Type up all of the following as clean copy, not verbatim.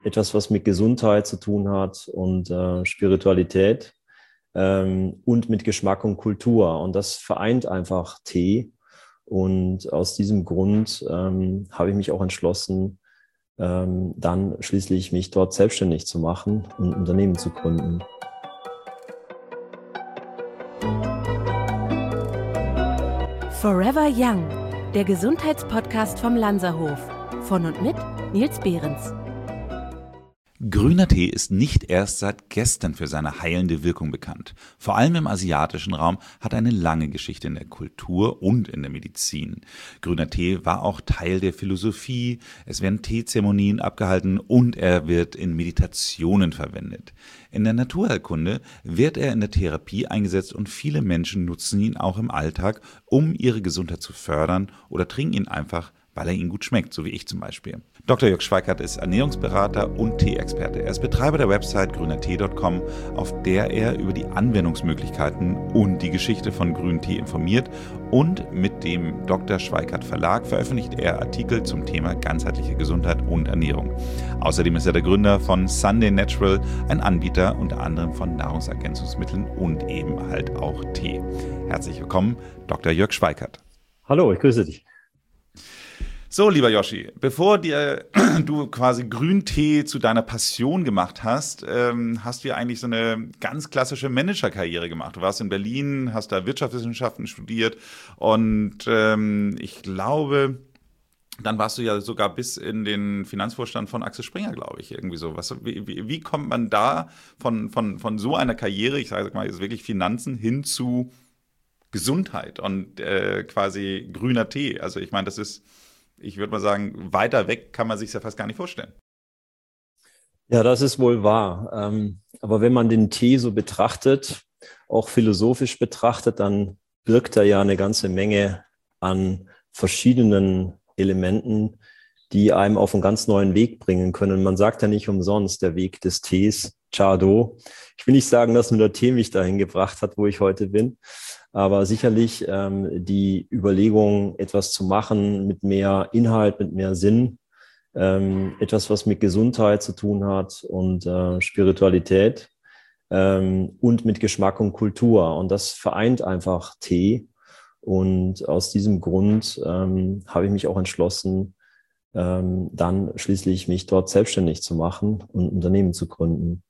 etwas, was mit Gesundheit zu tun hat und Spiritualität und mit Geschmack und Kultur. Und das vereint einfach Tee. Und aus diesem Grund habe ich mich auch entschlossen, dann schließlich mich dort selbstständig zu machen und ein Unternehmen zu gründen. Forever Young, der Gesundheitspodcast vom Lanzerhof. Von und mit Nils Behrens. Grüner Tee ist nicht erst seit gestern für seine heilende Wirkung bekannt. Vor allem im asiatischen Raum hat er eine lange Geschichte in der Kultur und in der Medizin. Grüner Tee war auch Teil der Philosophie, es werden Teezeremonien abgehalten und er wird in Meditationen verwendet. In der Naturheilkunde wird er in der Therapie eingesetzt und viele Menschen nutzen ihn auch im Alltag, um ihre Gesundheit zu fördern oder trinken ihn einfach, weil er ihnen gut schmeckt, so wie ich zum Beispiel. Dr. Jörg Schweikert ist Ernährungsberater und Tee-Experte. Er ist Betreiber der Website grünertee.com, auf der er über die Anwendungsmöglichkeiten und die Geschichte von grünem Tee informiert. Und mit dem Dr. Schweikert Verlag veröffentlicht er Artikel zum Thema ganzheitliche Gesundheit und Ernährung. Außerdem ist er der Gründer von Sunday Natural, ein Anbieter unter anderem von Nahrungsergänzungsmitteln und eben halt auch Tee. Herzlich willkommen, Dr. Jörg Schweikert. Hallo, ich grüße dich. So, lieber Yoshi, bevor du quasi Grüntee zu deiner Passion gemacht hast, hast du ja eigentlich so eine ganz klassische Managerkarriere gemacht. Du warst in Berlin, hast da Wirtschaftswissenschaften studiert und ich glaube, dann warst du ja sogar bis in den Finanzvorstand von Axel Springer, glaube ich, irgendwie so. Wie kommt man da von so einer Karriere, ich sage mal jetzt wirklich Finanzen, hin zu Gesundheit und quasi grüner Tee? Also ich meine, das ist... Ich würde mal sagen, weiter weg kann man sich ja fast gar nicht vorstellen. Ja, das ist wohl wahr. Aber wenn man den Tee so betrachtet, auch philosophisch betrachtet, dann birgt er ja eine ganze Menge an verschiedenen Elementen, die einem auf einen ganz neuen Weg bringen können. Man sagt ja nicht umsonst, der Weg des Tees, Chado. Ich will nicht sagen, dass nur der Tee mich dahin gebracht hat, wo ich heute bin. Aber sicherlich die Überlegung, etwas zu machen mit mehr Inhalt, mit mehr Sinn, etwas, was mit Gesundheit zu tun hat und Spiritualität und mit Geschmack und Kultur. Und das vereint einfach Tee. Und aus diesem Grund habe ich mich auch entschlossen, dann schließlich mich dort selbstständig zu machen und ein Unternehmen zu gründen.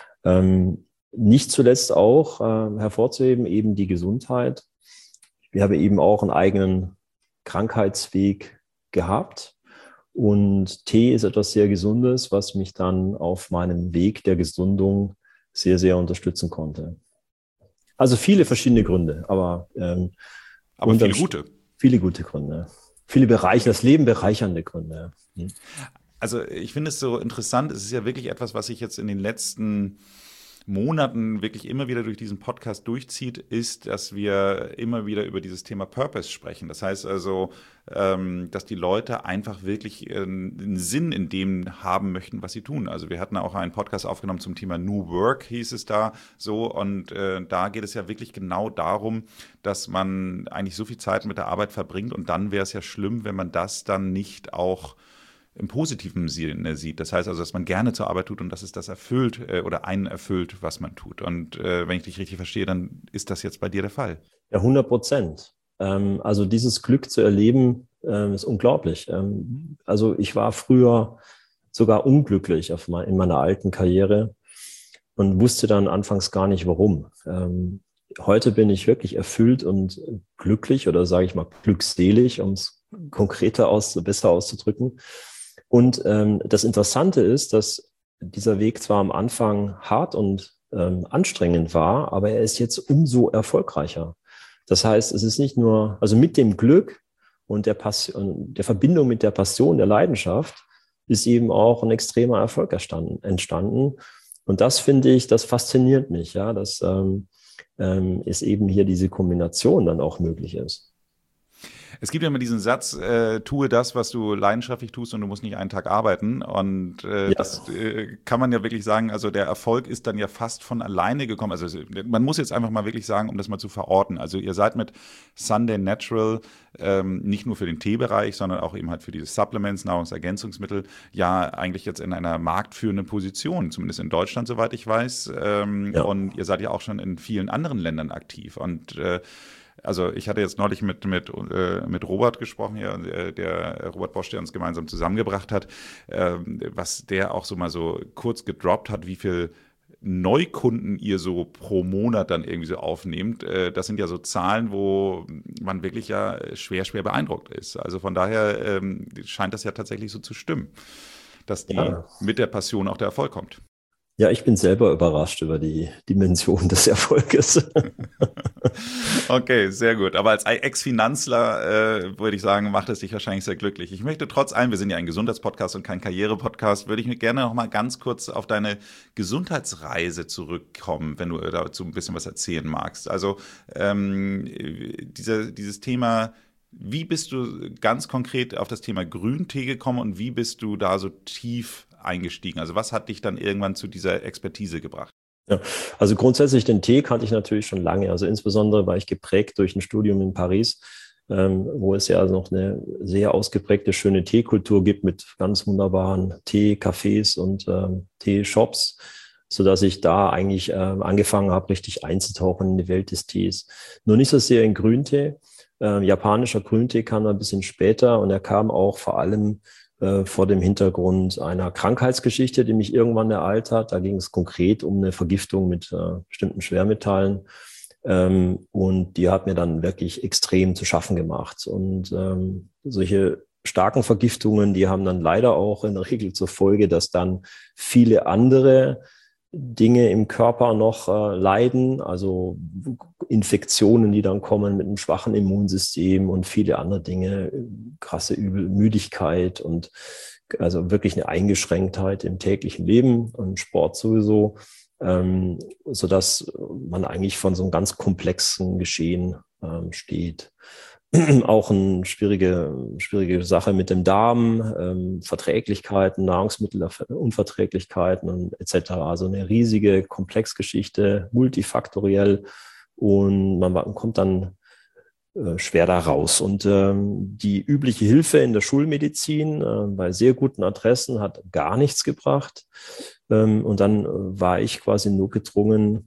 Nicht zuletzt auch hervorzuheben, eben die Gesundheit. Wir haben eben auch einen eigenen Krankheitsweg gehabt und Tee ist etwas sehr Gesundes, was mich dann auf meinem Weg der Gesundung sehr, sehr unterstützen konnte. Also viele verschiedene Gründe, aber viele gute. Viele gute Gründe. Viele das Leben bereichernde Gründe. Also ich finde es so interessant, es ist ja wirklich etwas, was ich jetzt in den letzten Monaten wirklich immer wieder durch diesen Podcast durchzieht, ist, dass wir immer wieder über dieses Thema Purpose sprechen. Das heißt also, dass die Leute einfach wirklich einen Sinn in dem haben möchten, was sie tun. Also wir hatten auch einen Podcast aufgenommen zum Thema New Work, hieß es da so. Und da geht es ja wirklich genau darum, dass man eigentlich so viel Zeit mit der Arbeit verbringt und dann wäre es ja schlimm, wenn man das dann nicht auch im positiven Sinne sieht. Das heißt also, dass man gerne zur Arbeit tut und dass es das erfüllt oder einen erfüllt, was man tut. Und wenn ich dich richtig verstehe, dann ist das jetzt bei dir der Fall. Ja, 100%. Also dieses Glück zu erleben, ist unglaublich. Also ich war früher sogar unglücklich in meiner alten Karriere und wusste dann anfangs gar nicht, warum. Heute bin ich wirklich erfüllt und glücklich oder sage ich mal glückselig, um es besser auszudrücken. Und das Interessante ist, dass dieser Weg zwar am Anfang hart und anstrengend war, aber er ist jetzt umso erfolgreicher. Das heißt, es ist nicht nur, also mit dem Glück und der Verbindung mit der Passion, der Leidenschaft, ist eben auch ein extremer Erfolg entstanden. Und das finde ich, das fasziniert mich, ja, dass es eben hier diese Kombination dann auch möglich ist. Es gibt ja immer diesen Satz, tue das, was du leidenschaftlich tust und du musst nicht einen Tag arbeiten. Und Ja, das kann man ja wirklich sagen, also der Erfolg ist dann ja fast von alleine gekommen. Also man muss jetzt einfach mal wirklich sagen, um das mal zu verorten. Also ihr seid mit Sunday Natural nicht nur für den Teebereich, sondern auch eben halt für diese Supplements, Nahrungsergänzungsmittel, ja eigentlich jetzt in einer marktführenden Position, zumindest in Deutschland, soweit ich weiß. ja. Und ihr seid ja auch schon in vielen anderen Ländern aktiv. Und also ich hatte jetzt neulich mit Robert gesprochen, ja, der Robert Bosch, der uns gemeinsam zusammengebracht hat, was der auch so mal so kurz gedroppt hat, wie viel Neukunden ihr so pro Monat dann irgendwie so aufnehmt. Das sind ja so Zahlen, wo man wirklich ja schwer beeindruckt ist. Also von daher scheint das ja tatsächlich so zu stimmen, dass Ja. mit der Passion auch der Erfolg kommt. Ja, ich bin selber überrascht über die Dimension des Erfolges. Okay, sehr gut. Aber als Ex-Finanzler würde ich sagen, macht es dich wahrscheinlich sehr glücklich. Ich möchte trotz allem, wir sind ja ein Gesundheitspodcast und kein Karriere-Podcast, würde ich mir gerne noch mal ganz kurz auf deine Gesundheitsreise zurückkommen, wenn du dazu ein bisschen was erzählen magst. Also dieses Thema, wie bist du ganz konkret auf das Thema Grüntee gekommen und wie bist du da so tief eingestiegen? Also was hat dich dann irgendwann zu dieser Expertise gebracht? Ja, also grundsätzlich den Tee kannte ich natürlich schon lange. Also insbesondere war ich geprägt durch ein Studium in Paris, wo es ja noch eine sehr ausgeprägte, schöne Teekultur gibt mit ganz wunderbaren Tee-Cafés und Teeshops, sodass ich da eigentlich angefangen habe, richtig einzutauchen in die Welt des Tees. Nur nicht so sehr in Grüntee. Japanischer Grüntee kam ein bisschen später und er kam auch vor allem vor dem Hintergrund einer Krankheitsgeschichte, die mich irgendwann ereilt hat. Da ging es konkret um eine Vergiftung mit bestimmten Schwermetallen. Und die hat mir dann wirklich extrem zu schaffen gemacht. Und solche starken Vergiftungen, die haben dann leider auch in der Regel zur Folge, dass dann viele andere Dinge im Körper noch leiden, also Infektionen, die dann kommen mit einem schwachen Immunsystem und viele andere Dinge, krasse Müdigkeit und also wirklich eine Eingeschränktheit im täglichen Leben und Sport sowieso, sodass man eigentlich von so einem ganz komplexen Geschehen steht. Auch eine schwierige Sache mit dem Darm, Verträglichkeiten, Nahrungsmittelunverträglichkeiten und etc. Also eine riesige Komplexgeschichte, multifaktoriell und man kommt dann schwer da raus. Und die übliche Hilfe in der Schulmedizin bei sehr guten Adressen hat gar nichts gebracht. Und dann war ich quasi nur gedrungen,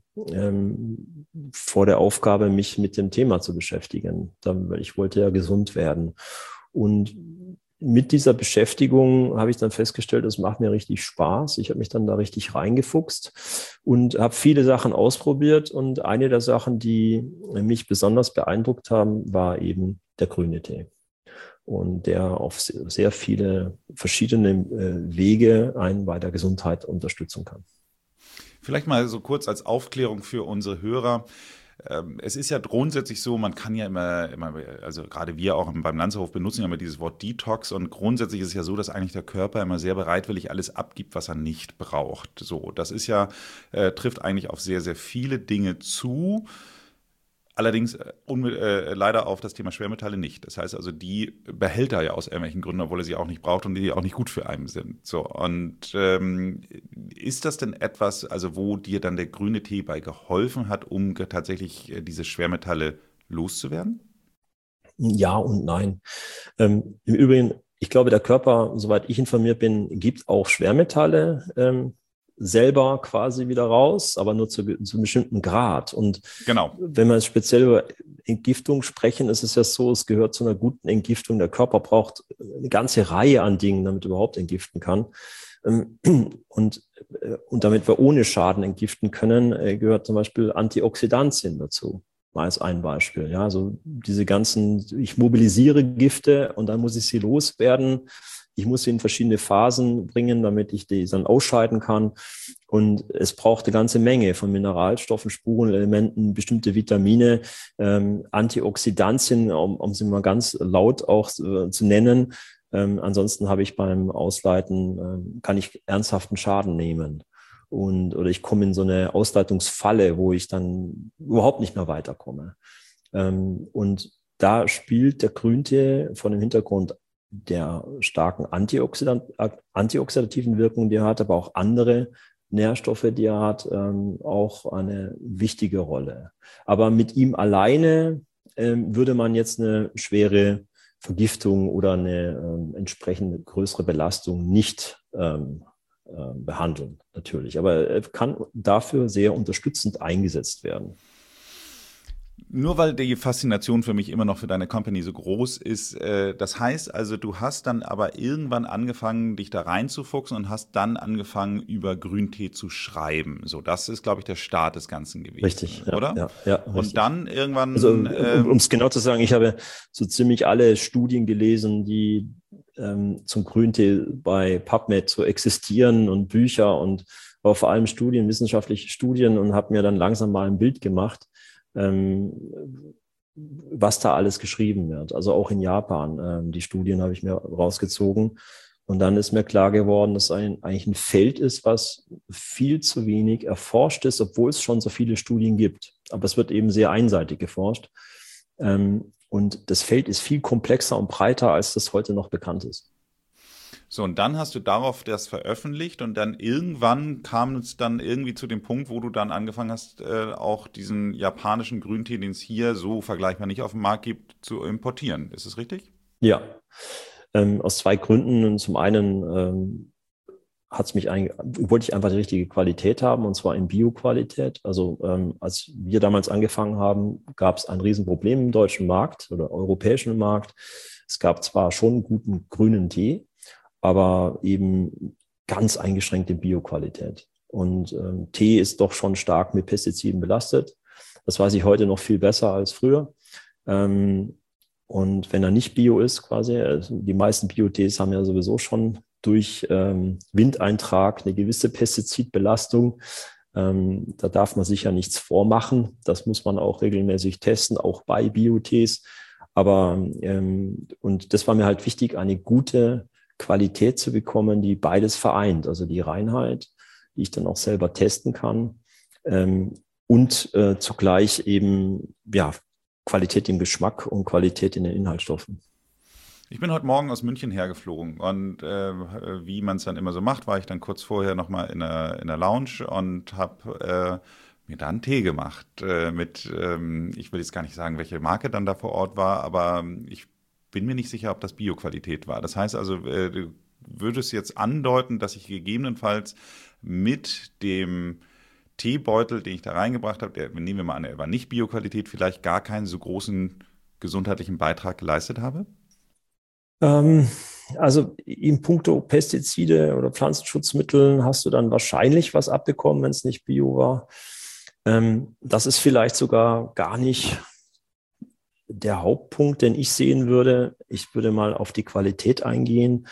vor der Aufgabe, mich mit dem Thema zu beschäftigen. Ich wollte ja gesund werden. Und mit dieser Beschäftigung habe ich dann festgestellt, das macht mir richtig Spaß. Ich habe mich dann da richtig reingefuchst und habe viele Sachen ausprobiert. Und eine der Sachen, die mich besonders beeindruckt haben, war eben der grüne Tee. Und der auf sehr viele verschiedene Wege einen bei der Gesundheit unterstützen kann. Vielleicht mal so kurz als Aufklärung für unsere Hörer. Es ist ja grundsätzlich so, man kann ja immer, also gerade wir auch beim Lanzerhof benutzen ja immer dieses Wort Detox und grundsätzlich ist es ja so, dass eigentlich der Körper immer sehr bereitwillig alles abgibt, was er nicht braucht. So, das ist ja, trifft eigentlich auf sehr, sehr viele Dinge zu. Allerdings leider auf das Thema Schwermetalle nicht. Das heißt also, die behält er ja aus irgendwelchen Gründen, obwohl er sie auch nicht braucht und die auch nicht gut für einen sind. So, und ist das denn etwas, also wo dir dann der grüne Tee bei geholfen hat, um tatsächlich diese Schwermetalle loszuwerden? Ja und nein. Im Übrigen, ich glaube, der Körper, soweit ich informiert bin, gibt auch Schwermetalle selber quasi wieder raus, aber nur zu einem bestimmten Grad. Und genau. Wenn wir speziell über Entgiftung sprechen, ist es ja so, es gehört zu einer guten Entgiftung. Der Körper braucht eine ganze Reihe an Dingen, damit er überhaupt entgiften kann. Und damit wir ohne Schaden entgiften können, gehört zum Beispiel Antioxidantien dazu. Mal als ein Beispiel. Ja, also diese ganzen, ich mobilisiere Gifte und dann muss ich sie loswerden. Ich muss sie in verschiedene Phasen bringen, damit ich die dann ausscheiden kann. Und es braucht eine ganze Menge von Mineralstoffen, Spurenelementen, bestimmte Vitamine, Antioxidantien, um sie mal ganz laut auch zu nennen. Ansonsten habe ich beim Ausleiten, kann ich ernsthaften Schaden nehmen. Oder ich komme in so eine Ausleitungsfalle, wo ich dann überhaupt nicht mehr weiterkomme. Und da spielt der Grüntee von dem Hintergrund der starken antioxidativen Wirkung, die er hat, aber auch andere Nährstoffe, die er hat, auch eine wichtige Rolle. Aber mit ihm alleine würde man jetzt eine schwere Vergiftung oder eine entsprechend größere Belastung nicht behandeln, natürlich. Aber er kann dafür sehr unterstützend eingesetzt werden. Nur weil die Faszination für mich immer noch für deine Company so groß ist, das heißt also, du hast dann aber irgendwann angefangen, dich da reinzufuchsen und hast dann angefangen, über Grüntee zu schreiben. So, das ist, glaube ich, der Start des Ganzen gewesen. Richtig, ja, oder? Ja, richtig. Und dann irgendwann. Also, um es genau zu sagen, ich habe so ziemlich alle Studien gelesen, die zum Grüntee bei PubMed so existieren und Bücher aber vor allem Studien, wissenschaftliche Studien und habe mir dann langsam mal ein Bild gemacht, was da alles geschrieben wird. Also auch in Japan. Die Studien habe ich mir rausgezogen. Und dann ist mir klar geworden, dass eigentlich ein Feld ist, was viel zu wenig erforscht ist, obwohl es schon so viele Studien gibt. Aber es wird eben sehr einseitig geforscht. Und das Feld ist viel komplexer und breiter, als das heute noch bekannt ist. So, und dann hast du darauf das veröffentlicht und dann irgendwann kam es dann irgendwie zu dem Punkt, wo du dann angefangen hast, auch diesen japanischen Grüntee, den es hier so vergleichbar nicht auf dem Markt gibt, zu importieren. Ist das richtig? Ja, aus zwei Gründen. Und zum einen wollte ich einfach die richtige Qualität haben, und zwar in Bio-Qualität. Also als wir damals angefangen haben, gab es ein Riesenproblem im deutschen Markt oder europäischen Markt. Es gab zwar schon guten grünen Tee, aber eben ganz eingeschränkte Bio-Qualität. Und Tee ist doch schon stark mit Pestiziden belastet. Das weiß ich heute noch viel besser als früher. Und wenn er nicht Bio ist, quasi, also die meisten Bio-Tees haben ja sowieso schon durch Windeintrag eine gewisse Pestizidbelastung. Da darf man sicher nichts vormachen. Das muss man auch regelmäßig testen, auch bei Bio-Tees. Aber und das war mir halt wichtig, eine gute Qualität zu bekommen, die beides vereint. Also die Reinheit, die ich dann auch selber testen kann, und zugleich eben Qualität im Geschmack und Qualität in den Inhaltsstoffen. Ich bin heute Morgen aus München hergeflogen und wie man es dann immer so macht, war ich dann kurz vorher nochmal in der Lounge und habe mir da einen Tee gemacht ich will jetzt gar nicht sagen, welche Marke dann da vor Ort war, aber ich bin mir nicht sicher, ob das Bio-Qualität war. Das heißt also, du würdest jetzt andeuten, dass ich gegebenenfalls mit dem Teebeutel, den ich da reingebracht habe, nehmen wir mal an, er war nicht Bio-Qualität, vielleicht gar keinen so großen gesundheitlichen Beitrag geleistet habe? Also in puncto Pestizide oder Pflanzenschutzmittel hast du dann wahrscheinlich was abbekommen, wenn es nicht Bio war. Das ist vielleicht sogar gar nicht der Hauptpunkt, den ich sehen würde. Ich würde mal auf die Qualität eingehen.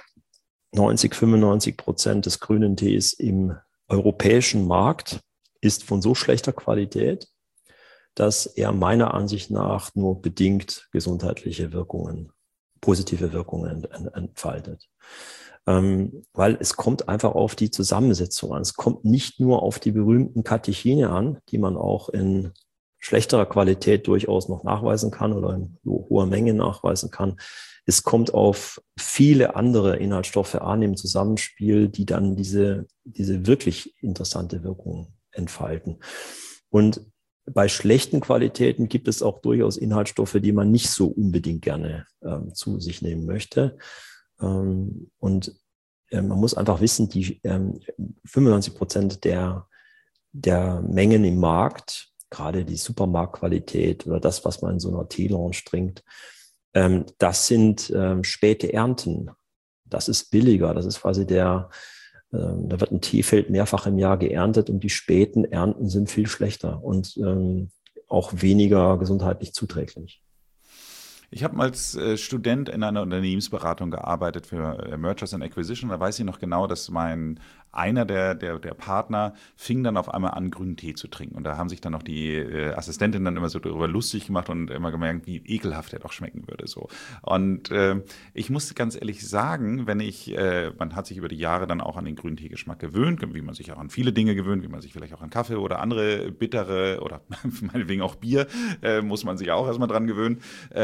95% des grünen Tees im europäischen Markt ist von so schlechter Qualität, dass er meiner Ansicht nach nur bedingt positive Wirkungen entfaltet. Weil es kommt einfach auf die Zusammensetzung an. Es kommt nicht nur auf die berühmten Katechine an, die man auch in schlechterer Qualität durchaus noch nachweisen kann oder in hoher Menge nachweisen kann. Es kommt auf viele andere Inhaltsstoffe an im Zusammenspiel, die dann diese wirklich interessante Wirkung entfalten. Und bei schlechten Qualitäten gibt es auch durchaus Inhaltsstoffe, die man nicht so unbedingt gerne zu sich nehmen möchte. Und man muss einfach wissen, die 95% der Mengen im Markt, gerade die Supermarktqualität oder das, was man in so einer Teelounge trinkt, das sind späte Ernten. Das ist billiger. Das ist quasi da wird ein Teefeld mehrfach im Jahr geerntet und die späten Ernten sind viel schlechter und auch weniger gesundheitlich zuträglich. Ich habe als Student in einer Unternehmensberatung gearbeitet für Mergers and Acquisition. Da weiß ich noch genau, dass mein einer der Partner fing dann auf einmal an, grünen Tee zu trinken. Und da haben sich dann auch die Assistentin dann immer so darüber lustig gemacht und immer gemerkt, wie ekelhaft er doch schmecken würde. So. Und ich musste ganz ehrlich sagen, man hat sich über die Jahre dann auch an den grünen Teegeschmack gewöhnt, wie man sich auch an viele Dinge gewöhnt, wie man sich vielleicht auch an Kaffee oder andere bittere oder meinetwegen auch Bier, muss man sich auch erstmal dran gewöhnen.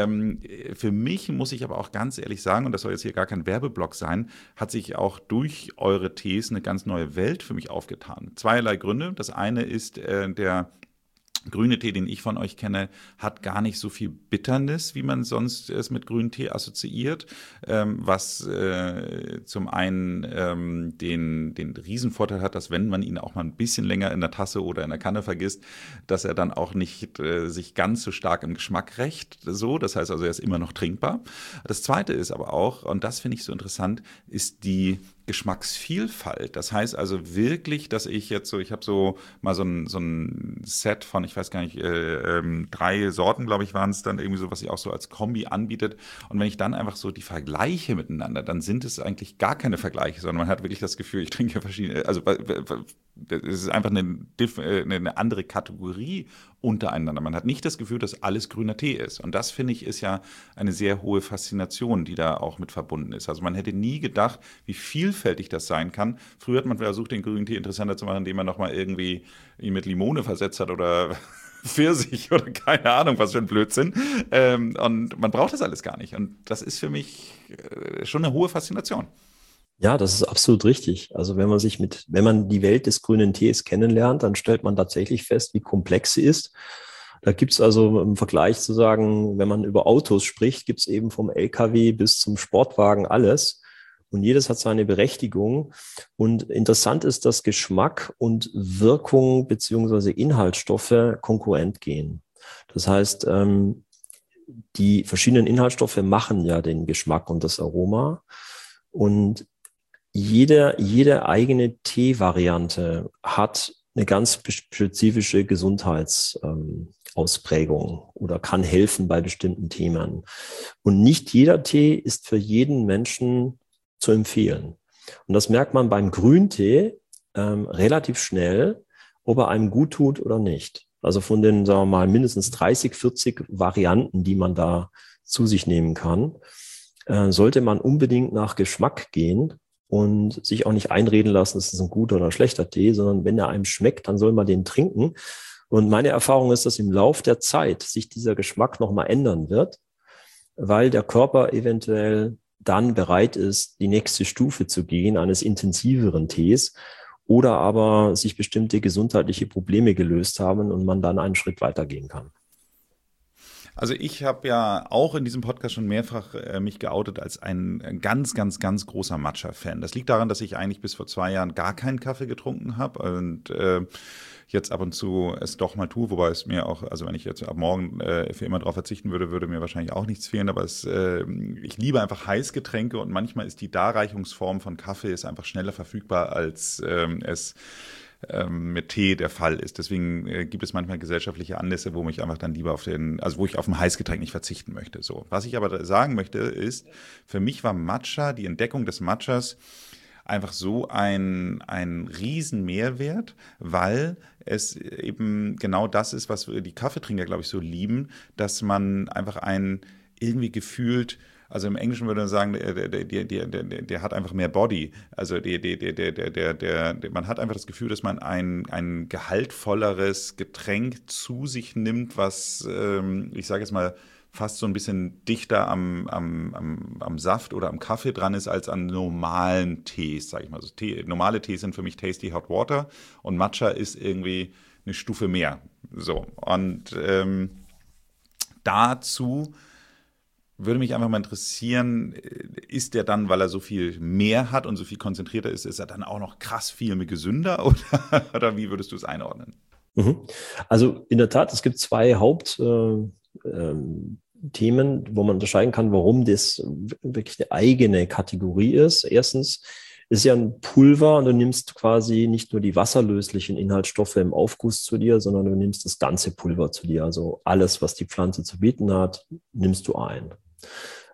Für mich muss ich aber auch ganz ehrlich sagen, und das soll jetzt hier gar kein Werbeblock sein, hat sich auch durch eure Tees eine ganz neue Welt für mich aufgetan. Zweierlei Gründe. Das eine ist der grüne Tee, den ich von euch kenne, hat gar nicht so viel Bitternis, wie man sonst es mit grünen Tee assoziiert, was zum einen den Riesenvorteil hat, dass wenn man ihn auch mal ein bisschen länger in der Tasse oder in der Kanne vergisst, dass er dann auch nicht sich ganz so stark im Geschmack rächt. So, das heißt also, er ist immer noch trinkbar. Das Zweite ist aber auch, und das finde ich so interessant, ist die Geschmacksvielfalt. Das heißt also wirklich, dass ich jetzt ich habe so mal so ein Set von, ich weiß gar nicht, 3 Sorten, glaube ich, waren es dann irgendwie so, was sich auch so als Kombi anbietet. Und wenn ich dann einfach so die Vergleiche miteinander, dann sind es eigentlich gar keine Vergleiche, sondern man hat wirklich das Gefühl, ich trinke verschiedene, also es ist einfach eine andere Kategorie untereinander. Man hat nicht das Gefühl, dass alles grüner Tee ist. Und das, finde ich, ist ja eine sehr hohe Faszination, die da auch mit verbunden ist. Also man hätte nie gedacht, wie vielfältig das sein kann. Früher hat man versucht, den grünen Tee interessanter zu machen, indem man nochmal irgendwie ihn mit Limone versetzt hat oder Pfirsich oder keine Ahnung, was für ein Blödsinn. Und man braucht das alles gar nicht. Und das ist für mich schon eine hohe Faszination. Ja, das ist absolut richtig. Also wenn man die Welt des grünen Tees kennenlernt, dann stellt man tatsächlich fest, wie komplex sie ist. Da gibt's also im Vergleich zu sagen, wenn man über Autos spricht, gibt's eben vom LKW bis zum Sportwagen alles. Und jedes hat seine Berechtigung. Und interessant ist, dass Geschmack und Wirkung beziehungsweise Inhaltsstoffe konkurrent gehen. Das heißt, die verschiedenen Inhaltsstoffe machen ja den Geschmack und das Aroma. Und jede eigene Teevariante hat eine ganz spezifische Gesundheitsausprägung oder kann helfen bei bestimmten Themen. Und nicht jeder Tee ist für jeden Menschen zu empfehlen. Und das merkt man beim Grüntee relativ schnell, ob er einem gut tut oder nicht. Also von den, sagen wir mal, mindestens 30, 40 Varianten, die man da zu sich nehmen kann, sollte man unbedingt nach Geschmack gehen und sich auch nicht einreden lassen, es ist ein guter oder ein schlechter Tee, sondern wenn er einem schmeckt, dann soll man den trinken. Und meine Erfahrung ist, dass im Lauf der Zeit sich dieser Geschmack nochmal ändern wird, weil der Körper eventuell dann bereit ist, die nächste Stufe zu gehen, eines intensiveren Tees, oder aber sich bestimmte gesundheitliche Probleme gelöst haben und man dann einen Schritt weitergehen kann. Also ich habe ja auch in diesem Podcast schon mehrfach mich geoutet als ein ganz, ganz, ganz großer Matcha-Fan. Das liegt daran, dass ich eigentlich bis vor 2 Jahren gar keinen Kaffee getrunken habe und jetzt ab und zu es doch mal tue, wobei es mir auch, also wenn ich jetzt ab morgen für immer darauf verzichten würde, würde mir wahrscheinlich auch nichts fehlen, aber ich liebe einfach Heißgetränke und manchmal ist die Darreichungsform von Kaffee ist einfach schneller verfügbar, als es mit Tee der Fall ist. Deswegen gibt es manchmal gesellschaftliche Anlässe, wo mich einfach dann lieber wo ich auf ein Heißgetränk nicht verzichten möchte. So. Was ich aber sagen möchte, ist, für mich war Matcha, die Entdeckung des Matchas, einfach so ein riesen Mehrwert, weil es eben genau das ist, was die Kaffeetrinker, glaube ich, so lieben, dass man einfach irgendwie gefühlt, also im Englischen würde man sagen, der hat einfach mehr Body. Also man hat einfach das Gefühl, dass man ein gehaltvolleres Getränk zu sich nimmt, was, ich sage jetzt mal, fast so ein bisschen dichter am Saft oder am Kaffee dran ist als an normalen Tees, sage ich mal. Also normale Tees sind für mich Tasty Hot Water und Matcha ist irgendwie eine Stufe mehr. So, und dazu würde mich einfach mal interessieren, ist der dann, weil er so viel mehr hat und so viel konzentrierter ist er dann auch noch krass viel gesünder oder wie würdest du es einordnen? Also in der Tat, es gibt 2 Hauptthemen, wo man unterscheiden kann, warum das wirklich eine eigene Kategorie ist. Erstens ist ja ein Pulver und du nimmst quasi nicht nur die wasserlöslichen Inhaltsstoffe im Aufguss zu dir, sondern du nimmst das ganze Pulver zu dir. Also alles, was die Pflanze zu bieten hat, nimmst du ein.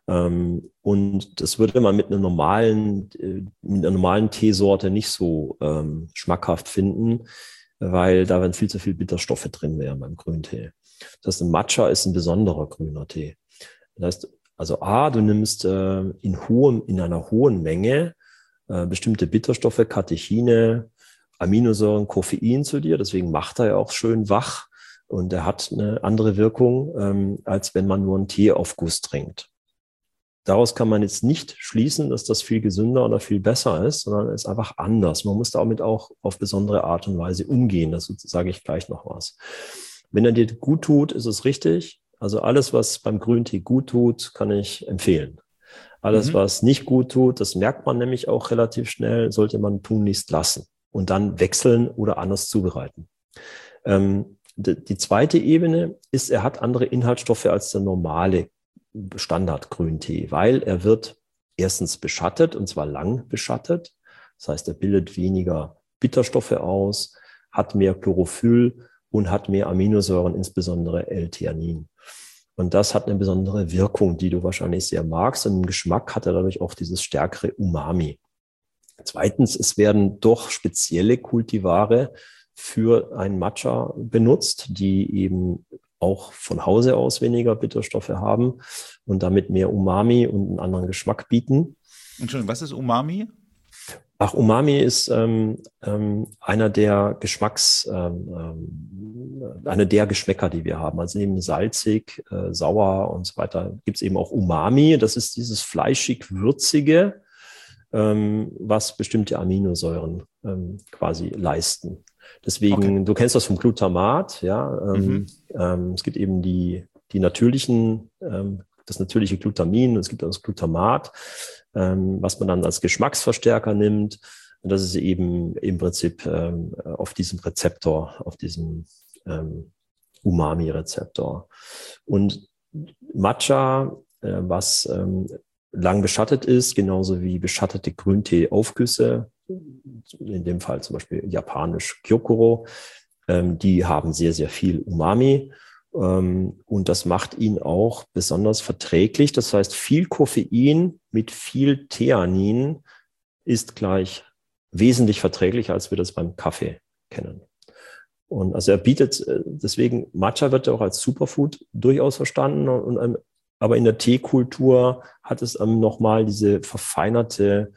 Und das würde man mit einer normalen Teesorte nicht so schmackhaft finden, weil da dann viel zu viel Bitterstoffe drin wären beim Grüntee. Das heißt, ein Matcha ist ein besonderer grüner Tee. Das heißt, also du nimmst in einer hohen Menge bestimmte Bitterstoffe, Katechine, Aminosäuren, Koffein zu dir. Deswegen macht er ja auch schön wach und er hat eine andere Wirkung, als wenn man nur einen Teeaufguss trinkt. Daraus kann man jetzt nicht schließen, dass das viel gesünder oder viel besser ist, sondern es ist einfach anders. Man muss damit auch auf besondere Art und Weise umgehen. Dazu sage ich gleich noch was. Wenn er dir gut tut, ist es richtig. Also alles, was beim Grüntee gut tut, kann ich empfehlen. Alles, was nicht gut tut, das merkt man nämlich auch relativ schnell, sollte man tunlichst lassen und dann wechseln oder anders zubereiten. Die zweite Ebene ist, er hat andere Inhaltsstoffe als der normale Standard-Grüntee, weil er wird erstens beschattet, und zwar lang beschattet. Das heißt, er bildet weniger Bitterstoffe aus, hat mehr Chlorophyll und hat mehr Aminosäuren, insbesondere L-Theanin. Und das hat eine besondere Wirkung, die du wahrscheinlich sehr magst. Und im Geschmack hat er dadurch auch dieses stärkere Umami. Zweitens, es werden doch spezielle Kultivare für ein Matcha benutzt, die eben auch von Hause aus weniger Bitterstoffe haben und damit mehr Umami und einen anderen Geschmack bieten. Entschuldigung, was ist Umami? Umami ist einer der Geschmäcker, die wir haben. Also neben salzig, sauer und so weiter gibt es eben auch Umami. Das ist dieses fleischig-würzige, was bestimmte Aminosäuren quasi leisten. Deswegen, Du kennst das vom Glutamat, ja. Es gibt eben die natürlichen, das natürliche Glutamin, und es gibt das Glutamat, was man dann als Geschmacksverstärker nimmt. Und das ist eben im Prinzip auf diesem Rezeptor, auf diesem Umami-Rezeptor. Und Matcha, was lang beschattet ist, genauso wie beschattete Grüntee-Aufgüsse, in dem Fall zum Beispiel japanisch Gyokuro, die haben sehr, sehr viel Umami. Und das macht ihn auch besonders verträglich. Das heißt, viel Koffein mit viel Theanin ist gleich wesentlich verträglicher, als wir das beim Kaffee kennen. Und also er bietet, deswegen Matcha wird ja auch als Superfood durchaus verstanden. Aber in der Teekultur hat es nochmal diese verfeinerte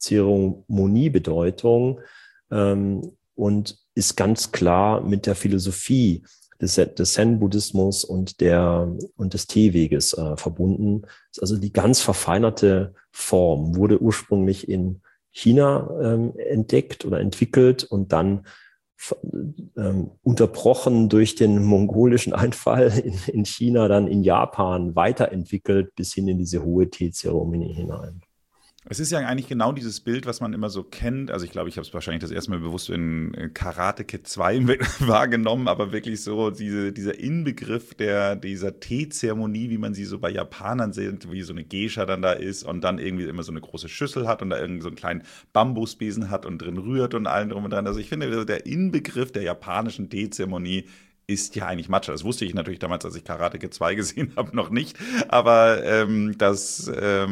Zeremoniebedeutung und ist ganz klar mit der Philosophie des Zen-Buddhismus und des Teeweges verbunden. Das ist also die ganz verfeinerte Form, wurde ursprünglich in China entdeckt oder entwickelt und dann unterbrochen durch den mongolischen Einfall in China, dann in Japan weiterentwickelt bis hin in diese hohe Teezeremonie hinein. Es ist ja eigentlich genau dieses Bild, was man immer so kennt. Also ich glaube, ich habe es wahrscheinlich das erste Mal bewusst in Karate Kid 2 wahrgenommen, aber wirklich so dieser Inbegriff dieser Teezeremonie, wie man sie so bei Japanern sieht, wie so eine Geisha dann da ist und dann irgendwie immer so eine große Schüssel hat und da irgendwie so einen kleinen Bambusbesen hat und drin rührt und allem drum und dran. Also ich finde, der Inbegriff der japanischen Teezeremonie ist ja eigentlich Matcha. Das wusste ich natürlich damals, als ich Karate Kid 2 gesehen habe, noch nicht. Aber das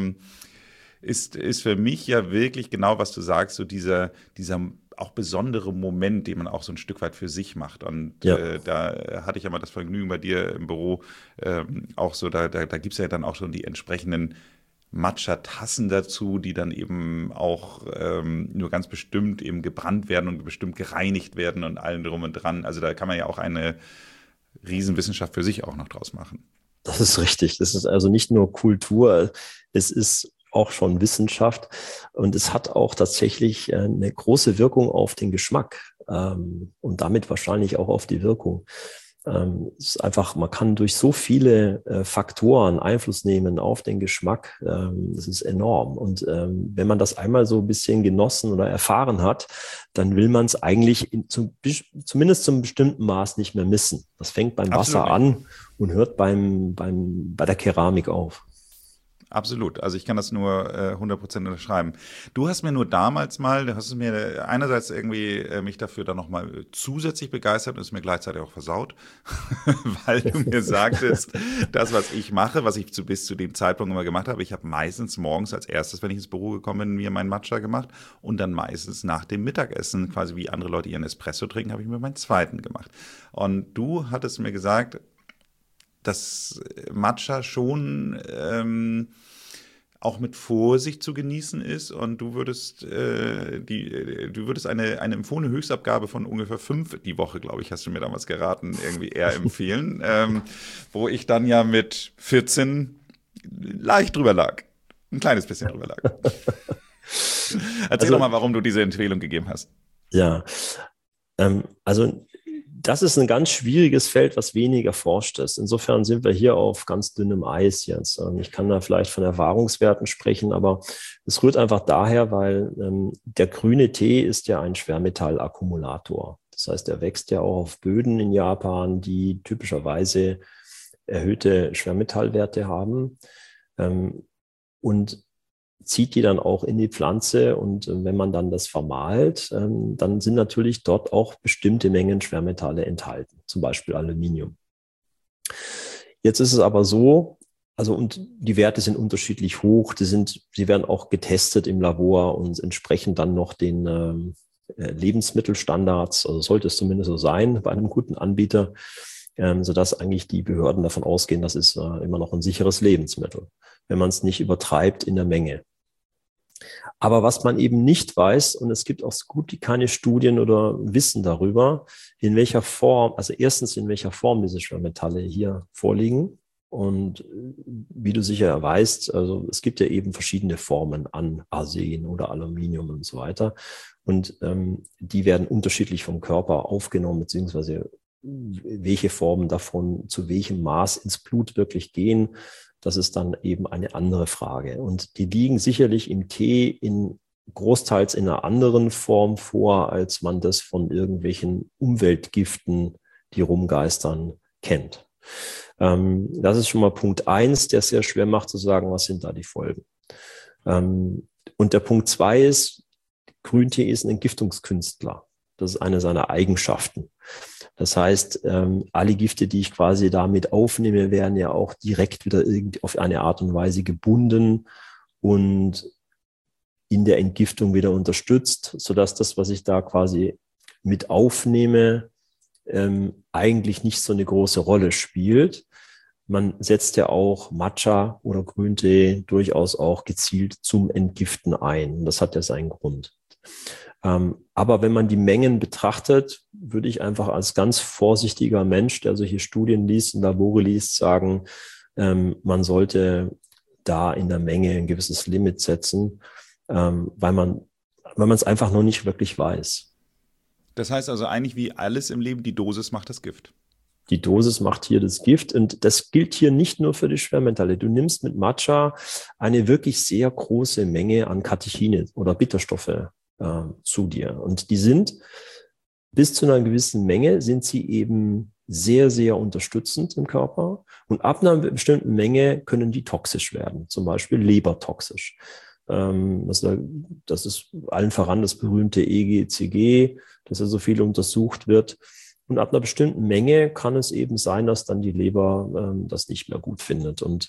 ist für mich ja wirklich genau, was du sagst, so dieser auch besondere Moment, den man auch so ein Stück weit für sich macht. Und da hatte ich ja mal das Vergnügen bei dir im Büro, auch so, da gibt es ja dann auch schon die entsprechenden Matcha-Tassen dazu, die dann eben auch nur ganz bestimmt eben gebrannt werden und bestimmt gereinigt werden und allem drum und dran. Also da kann man ja auch eine Riesenwissenschaft für sich auch noch draus machen. Das ist richtig. Das ist also nicht nur Kultur, es ist auch schon Wissenschaft und es hat auch tatsächlich eine große Wirkung auf den Geschmack und damit wahrscheinlich auch auf die Wirkung. Es ist einfach, man kann durch so viele Faktoren Einfluss nehmen auf den Geschmack. Das ist enorm. Und wenn man das einmal so ein bisschen genossen oder erfahren hat, dann will man es eigentlich zumindest zum bestimmten Maß nicht mehr missen. Das fängt beim Wasser an und hört bei der Keramik auf. Absolut. Also ich kann das nur 100% unterschreiben. Du hast mir nur damals mal, du hast mir einerseits irgendwie mich dafür dann nochmal zusätzlich begeistert und es mir gleichzeitig auch versaut, weil du mir sagtest, das, was ich mache, was ich bis zu dem Zeitpunkt immer gemacht habe, ich habe meistens morgens als erstes, wenn ich ins Büro gekommen bin, mir meinen Matcha gemacht und dann meistens nach dem Mittagessen, quasi wie andere Leute ihren Espresso trinken, habe ich mir meinen zweiten gemacht. Und du hattest mir gesagt, dass Matcha schon auch mit Vorsicht zu genießen ist und du würdest eine empfohlene Höchstabgabe von ungefähr 5 die Woche, glaube ich, hast du mir damals geraten, irgendwie eher empfehlen, wo ich dann ja mit 14 leicht drüber lag. Ein kleines bisschen drüber lag. Erzähl doch mal, warum du diese Empfehlung gegeben hast. Ja, also das ist ein ganz schwieriges Feld, was wenig erforscht ist. Insofern sind wir hier auf ganz dünnem Eis jetzt. Ich kann da vielleicht von Erfahrungswerten sprechen, aber es rührt einfach daher, weil der grüne Tee ist ja ein Schwermetallakkumulator. Das heißt, er wächst ja auch auf Böden in Japan, die typischerweise erhöhte Schwermetallwerte haben und zieht die dann auch in die Pflanze und wenn man dann das vermahlt, dann sind natürlich dort auch bestimmte Mengen Schwermetalle enthalten, zum Beispiel Aluminium. Jetzt ist es aber so, also und die Werte sind unterschiedlich hoch, sie werden auch getestet im Labor und entsprechen dann noch den Lebensmittelstandards, also sollte es zumindest so sein bei einem guten Anbieter, sodass eigentlich die Behörden davon ausgehen, das ist immer noch ein sicheres Lebensmittel, wenn man es nicht übertreibt in der Menge. Aber was man eben nicht weiß, und es gibt auch so gut wie keine Studien oder Wissen darüber, in welcher Form, also erstens in welcher Form diese Schwermetalle hier vorliegen. Und wie du sicher weißt, also es gibt ja eben verschiedene Formen an Arsen oder Aluminium und so weiter. Und die werden unterschiedlich vom Körper aufgenommen, beziehungsweise welche Formen davon zu welchem Maß ins Blut wirklich gehen. Das ist dann eben eine andere Frage. Und die liegen sicherlich im Tee großteils in einer anderen Form vor, als man das von irgendwelchen Umweltgiften, die rumgeistern, kennt. Das ist schon mal Punkt 1, der es sehr schwer macht zu sagen, was sind da die Folgen. Und der Punkt 2 ist, Grüntee ist ein Entgiftungskünstler. Das ist eine seiner Eigenschaften. Das heißt, alle Gifte, die ich quasi damit aufnehme, werden ja auch direkt wieder irgendwie auf eine Art und Weise gebunden und in der Entgiftung wieder unterstützt, sodass das, was ich da quasi mit aufnehme, eigentlich nicht so eine große Rolle spielt. Man setzt ja auch Matcha oder Grüntee durchaus auch gezielt zum Entgiften ein. Das hat ja seinen Grund. Aber wenn man die Mengen betrachtet, würde ich einfach als ganz vorsichtiger Mensch, der solche Studien liest und Labore liest, sagen, man sollte da in der Menge ein gewisses Limit setzen, weil man es einfach noch nicht wirklich weiß. Das heißt also eigentlich wie alles im Leben, die Dosis macht das Gift. Die Dosis macht hier das Gift und das gilt hier nicht nur für die Schwermetalle. Du nimmst mit Matcha eine wirklich sehr große Menge an Katechine oder Bitterstoffe zu dir. Und die sind bis zu einer gewissen Menge sind sie eben sehr, sehr unterstützend im Körper. Und ab einer bestimmten Menge können die toxisch werden, zum Beispiel lebertoxisch. Das ist allen voran das berühmte EGCG, das ja so viel untersucht wird. Und ab einer bestimmten Menge kann es eben sein, dass dann die Leber das nicht mehr gut findet. Und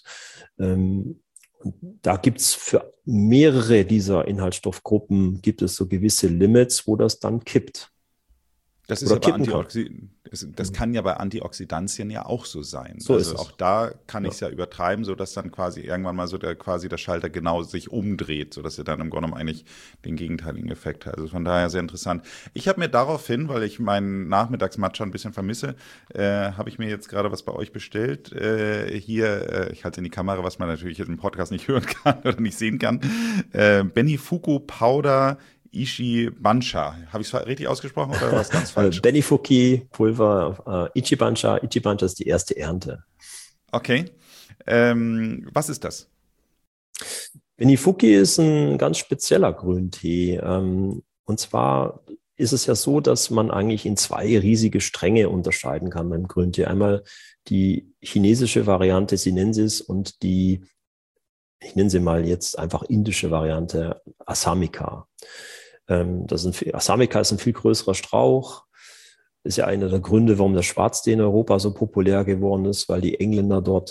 da gibt es für mehrere dieser Inhaltsstoffgruppen gibt es so gewisse Limits, wo das dann kippt. Das ist aber das kann ja bei Antioxidantien ja auch so sein. So also ist es. Auch da kann ich es ja übertreiben, sodass dann quasi irgendwann mal so der Schalter genau sich umdreht, sodass er dann im Grunde genommen eigentlich den gegenteiligen Effekt hat. Also von daher sehr interessant. Ich habe mir daraufhin, weil ich meinen Nachmittagsmatcha ein bisschen vermisse, habe ich mir jetzt gerade was bei euch bestellt. Hier, ich halte es in die Kamera, was man natürlich jetzt im Podcast nicht hören kann oder nicht sehen kann. Benifuku Powder Ichibancha. Habe ich es richtig ausgesprochen oder war es ganz falsch? Benifuki Pulver, Ichibancha. Ichibancha ist die erste Ernte. Okay. Was ist das? Benifuki ist ein ganz spezieller Grüntee. Und zwar ist es ja so, dass man eigentlich in 2 riesige Stränge unterscheiden kann beim Grüntee. Einmal die chinesische Variante Sinensis und die ich nenne sie mal jetzt einfach indische Variante, Assamica. Assamica ist ein viel größerer Strauch. Das ist ja einer der Gründe, warum der Schwarztee in Europa so populär geworden ist, weil die Engländer dort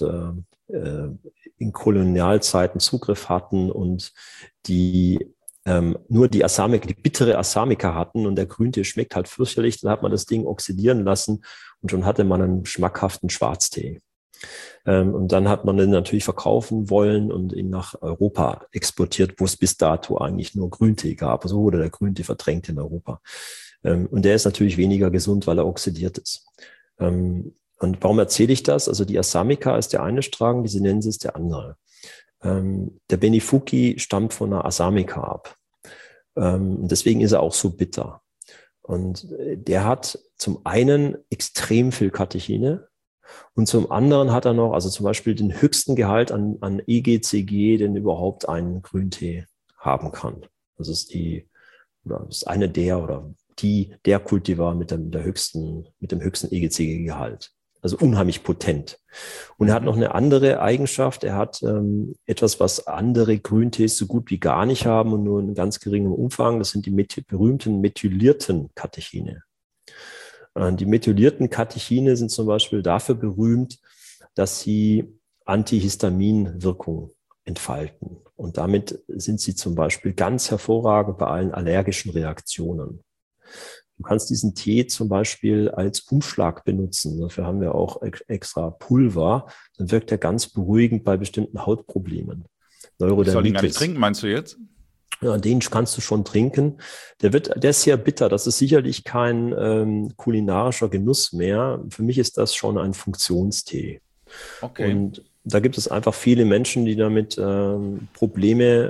in Kolonialzeiten Zugriff hatten und die nur die Assamica, die bittere Assamica hatten und der Grüntee schmeckt halt fürchterlich. Dann hat man das Ding oxidieren lassen und schon hatte man einen schmackhaften Schwarztee. Und dann hat man den natürlich verkaufen wollen und ihn nach Europa exportiert, wo es bis dato eigentlich nur Grüntee gab. So wurde der Grüntee verdrängt in Europa. Und der ist natürlich weniger gesund, weil er oxidiert ist. Und warum erzähle ich das? Also die Assamica ist der eine Strang, die Sinensis ist der andere. Der Benifuki stammt von einer Assamica ab. Deswegen ist er auch so bitter. Und der hat zum einen extrem viel Katechine und zum anderen hat er noch, also zum Beispiel den höchsten Gehalt an EGCG, den überhaupt ein Grüntee haben kann. Das ist eine der Kultivar mit dem höchsten EGCG-Gehalt. Also unheimlich potent. Und er hat noch eine andere Eigenschaft. Er hat etwas, was andere Grüntees so gut wie gar nicht haben und nur in ganz geringem Umfang. Das sind die berühmten methylierten Katechine. Die methylierten Katechine sind zum Beispiel dafür berühmt, dass sie Antihistaminwirkung entfalten. Und damit sind sie zum Beispiel ganz hervorragend bei allen allergischen Reaktionen. Du kannst diesen Tee zum Beispiel als Umschlag benutzen. Dafür haben wir auch extra Pulver. Dann wirkt er ganz beruhigend bei bestimmten Hautproblemen. Ich soll ihn gar nicht trinken, meinst du jetzt? Ja, den kannst du schon trinken. Der ist sehr bitter. Das ist sicherlich kein kulinarischer Genuss mehr. Für mich ist das schon ein Funktionstee. Okay. Und da gibt es einfach viele Menschen, die damit Probleme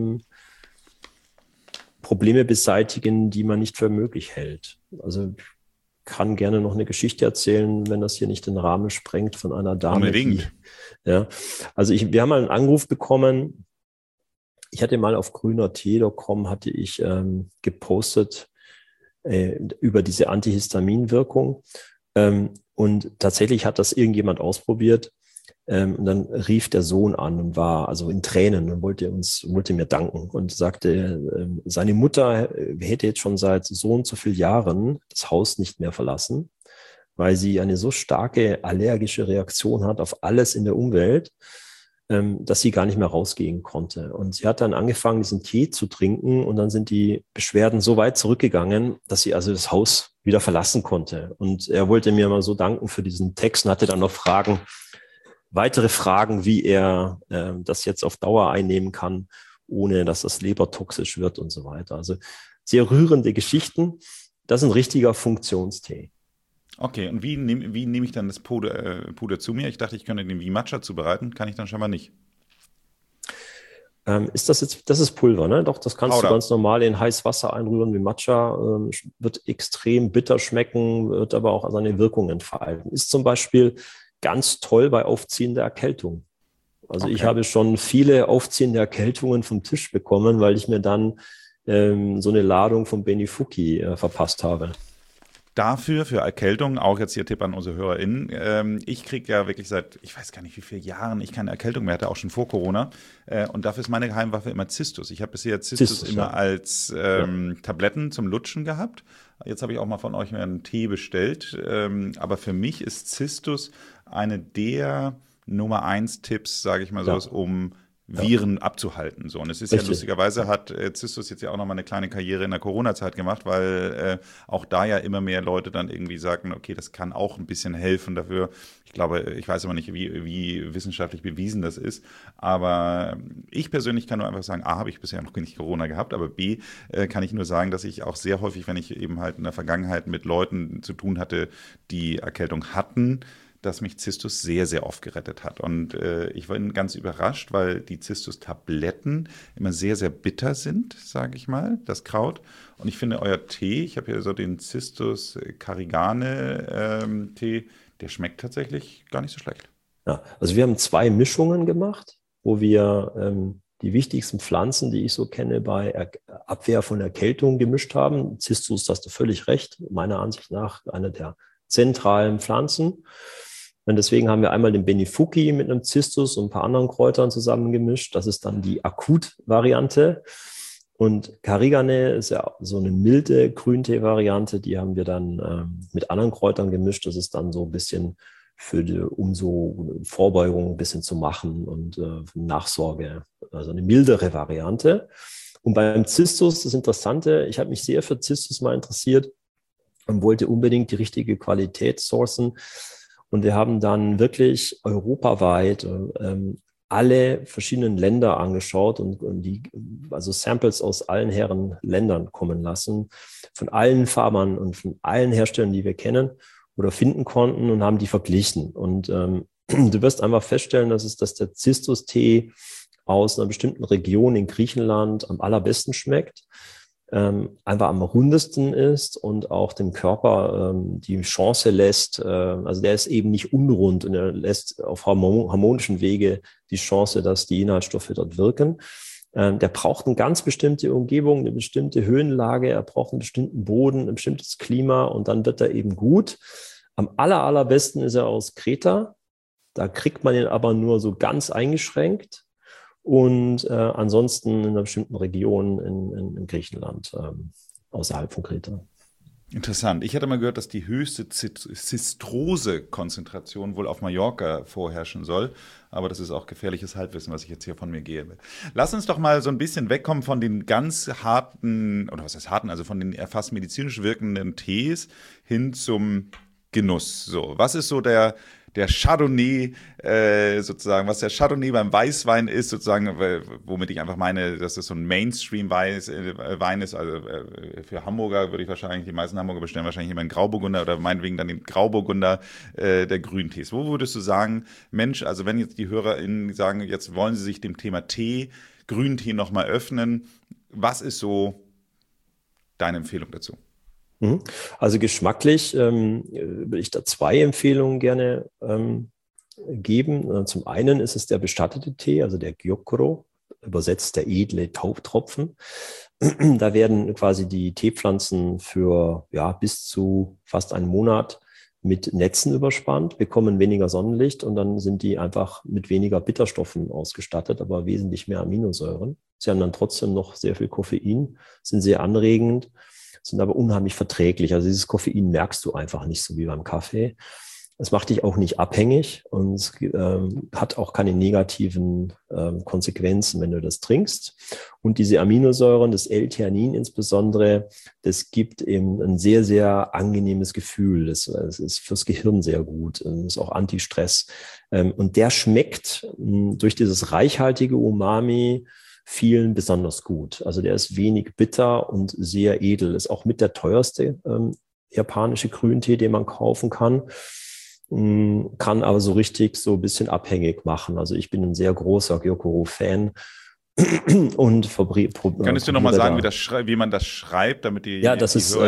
beseitigen, die man nicht für möglich hält. Also ich kann gerne noch eine Geschichte erzählen, wenn das hier nicht den Rahmen sprengt, von einer Dame. Unbedingt. Also wir haben mal einen Anruf bekommen. Ich hatte mal auf grünertee.com gepostet über diese Antihistaminwirkung. Und tatsächlich hat das irgendjemand ausprobiert. Und dann rief der Sohn an und war also in Tränen und wollte mir danken und sagte, seine Mutter hätte jetzt schon seit so und so vielen Jahren das Haus nicht mehr verlassen, weil sie eine so starke allergische Reaktion hat auf alles in der Umwelt, dass sie gar nicht mehr rausgehen konnte. Und sie hat dann angefangen, diesen Tee zu trinken und dann sind die Beschwerden so weit zurückgegangen, dass sie also das Haus wieder verlassen konnte. Und er wollte mir mal so danken für diesen Text und hatte dann noch weitere Fragen, wie er das jetzt auf Dauer einnehmen kann, ohne dass das lebertoxisch wird und so weiter. Also sehr rührende Geschichten. Das ist ein richtiger Funktionstee. Okay, und wie nehme ich dann das Puder zu mir? Ich dachte, ich könnte den wie Matcha zubereiten. Kann ich dann scheinbar nicht. Das ist Pulver, ne? Doch, das kannst Powder. du ganz normal in heißes Wasser einrühren wie Matcha. Wird extrem bitter schmecken, wird aber auch seine Wirkung entfalten. Ist zum Beispiel ganz toll bei aufziehender Erkältung. Also Ich habe schon viele aufziehende Erkältungen vom Tisch bekommen, weil ich mir dann so eine Ladung vom Benifuki verpasst habe. Dafür, für Erkältung, auch jetzt hier Tipp an unsere HörerInnen, ich kriege ja wirklich seit, ich weiß gar nicht wie viele Jahren, ich keine Erkältung mehr hatte, auch schon vor Corona. Und dafür ist meine Geheimwaffe immer Zistus. Ich habe bisher Zistus immer als Tabletten zum Lutschen gehabt. Jetzt habe ich auch mal von euch einen Tee bestellt. Aber für mich ist Zistus eine der Nummer 1 Tipps, sage ich mal so, um Viren abzuhalten. So. Und es ist ja lustigerweise, hat Zistus jetzt ja auch noch mal eine kleine Karriere in der Corona-Zeit gemacht, weil auch da ja immer mehr Leute dann irgendwie sagen, okay, das kann auch ein bisschen helfen dafür. Ich glaube, ich weiß aber nicht, wie wissenschaftlich bewiesen das ist, aber ich persönlich kann nur einfach sagen, A, habe ich bisher noch nicht Corona gehabt, aber B, kann ich nur sagen, dass ich auch sehr häufig, wenn ich eben halt in der Vergangenheit mit Leuten zu tun hatte, die Erkältung hatten, dass mich Zistus sehr, sehr oft gerettet hat. Und ich war ganz überrascht, weil die Zistus-Tabletten immer sehr, sehr bitter sind, sage ich mal, das Kraut. Und ich finde, euer Tee, ich habe hier so den Zistus Carigane Tee, der schmeckt tatsächlich gar nicht so schlecht. Ja, also wir haben 2 Mischungen gemacht, wo wir die wichtigsten Pflanzen, die ich so kenne, bei Abwehr von Erkältung gemischt haben. Zistus, da hast du völlig recht, meiner Ansicht nach einer der zentralen Pflanzen. Und deswegen haben wir einmal den Benifuki mit einem Cistus und ein paar anderen Kräutern zusammengemischt. Das ist dann die Akut-Variante. Und Karigane ist ja so eine milde Grüntee-Variante. Die haben wir dann mit anderen Kräutern gemischt. Das ist dann so ein bisschen um so Vorbeugung ein bisschen zu machen und Nachsorge. Also eine mildere Variante. Und beim Cistus, das Interessante, ich habe mich sehr für Cistus mal interessiert und wollte unbedingt die richtige Qualität sourcen. Und wir haben dann wirklich europaweit alle verschiedenen Länder angeschaut und also Samples aus allen Herren Ländern kommen lassen, von allen Farmern und von allen Herstellern, die wir kennen oder finden konnten, und haben die verglichen. Und du wirst einfach feststellen, dass der Cistus-Tee aus einer bestimmten Region in Griechenland am allerbesten schmeckt, einfach am rundesten ist und auch dem Körper die Chance lässt, also der ist eben nicht unrund und er lässt auf harmonischen Wege die Chance, dass die Inhaltsstoffe dort wirken. Der braucht eine ganz bestimmte Umgebung, eine bestimmte Höhenlage, er braucht einen bestimmten Boden, ein bestimmtes Klima, und dann wird er eben gut. Am allerbesten ist er aus Kreta, da kriegt man ihn aber nur so ganz eingeschränkt. Und ansonsten in einer bestimmten Region in Griechenland, außerhalb von Kreta. Interessant. Ich hatte mal gehört, dass die höchste Zistrose-Konzentration wohl auf Mallorca vorherrschen soll. Aber das ist auch gefährliches Halbwissen, was ich jetzt hier von mir gebe. Lass uns doch mal so ein bisschen wegkommen von den ganz harten, oder was heißt harten, also von den fast medizinisch wirkenden Tees hin zum Genuss. So, was ist so der Chardonnay sozusagen, was der Chardonnay beim Weißwein ist, sozusagen, womit ich einfach meine, dass das so ein Mainstream-Wein ist, also für Hamburger würde ich wahrscheinlich, die meisten Hamburger bestellen wahrscheinlich immer einen Grauburgunder oder meinetwegen dann den Grauburgunder der Grüntees. Wo würdest du sagen, Mensch, also wenn jetzt die HörerInnen sagen, jetzt wollen sie sich dem Thema Tee, Grüntee nochmal öffnen, was ist so deine Empfehlung dazu? Also geschmacklich würde ich da 2 Empfehlungen gerne geben. Zum einen ist es der bestattete Tee, also der Gyokuro, übersetzt der edle Taubtropfen. Da werden quasi die Teepflanzen für bis zu fast einen Monat mit Netzen überspannt, bekommen weniger Sonnenlicht und dann sind die einfach mit weniger Bitterstoffen ausgestattet, aber wesentlich mehr Aminosäuren. Sie haben dann trotzdem noch sehr viel Koffein, sind sehr anregend, sind aber unheimlich verträglich. Also dieses Koffein merkst du einfach nicht so wie beim Kaffee. Es macht dich auch nicht abhängig und es hat auch keine negativen Konsequenzen, wenn du das trinkst. Und diese Aminosäuren, das L-Theanin insbesondere, das gibt eben ein sehr, sehr angenehmes Gefühl. Das ist fürs Gehirn sehr gut. Das ist auch Anti-Stress. Und der schmeckt durch dieses reichhaltige Umami vielen besonders gut. Also der ist wenig bitter und sehr edel. Ist auch mit der teuerste japanische Grüntee, den man kaufen kann. Kann aber so richtig so ein bisschen abhängig machen. Also ich bin ein sehr großer Gyokuro-Fan. Und Könntest du nochmal sagen, wie man das schreibt, damit die das die ist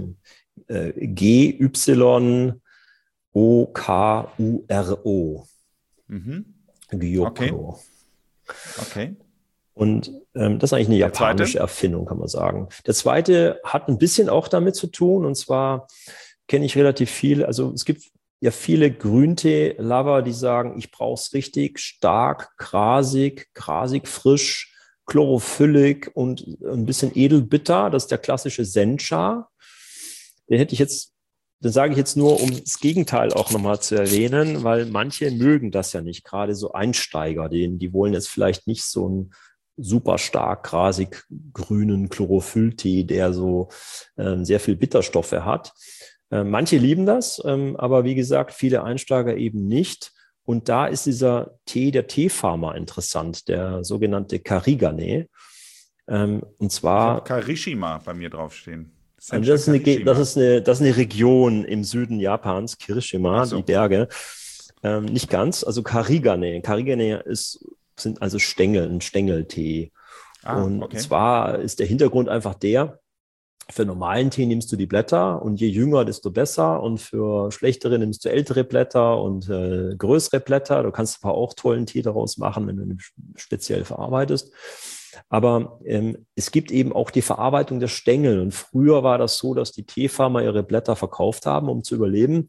Gyokuro. Gyokuro. Okay. Und das ist eigentlich eine japanische Erfindung, kann man sagen. Der zweite hat ein bisschen auch damit zu tun. Und zwar kenne ich relativ viel. Also es gibt ja viele Grüntee-Lover, die sagen, ich brauche es richtig stark, grasig frisch, chlorophyllig und ein bisschen edelbitter. Das ist der klassische Sencha. Den sage ich jetzt nur, um das Gegenteil auch nochmal zu erwähnen, weil manche mögen das ja nicht, gerade so Einsteiger, die wollen jetzt vielleicht nicht so einen super stark grasig grünen Chlorophylltee, der so sehr viel Bitterstoffe hat. Manche lieben das, aber wie gesagt, viele Einsteiger eben nicht. Und da ist dieser Tee der Teefarmer interessant, der sogenannte Karigane. Und zwar ich habe Kirishima bei mir draufstehen. Das ist eine Region im Süden Japans, Kirishima, die Berge. Nicht ganz, also Karigane. Karigane sind also ein Stängeltee. Und zwar ist der Hintergrund einfach der, für normalen Tee nimmst du die Blätter und je jünger, desto besser. Und für schlechtere nimmst du ältere Blätter und größere Blätter. Du kannst aber auch tollen Tee daraus machen, wenn du ihn speziell verarbeitest. Aber es gibt eben auch die Verarbeitung der Stängel. Und früher war das so, dass die Teefarmer ihre Blätter verkauft haben, um zu überleben.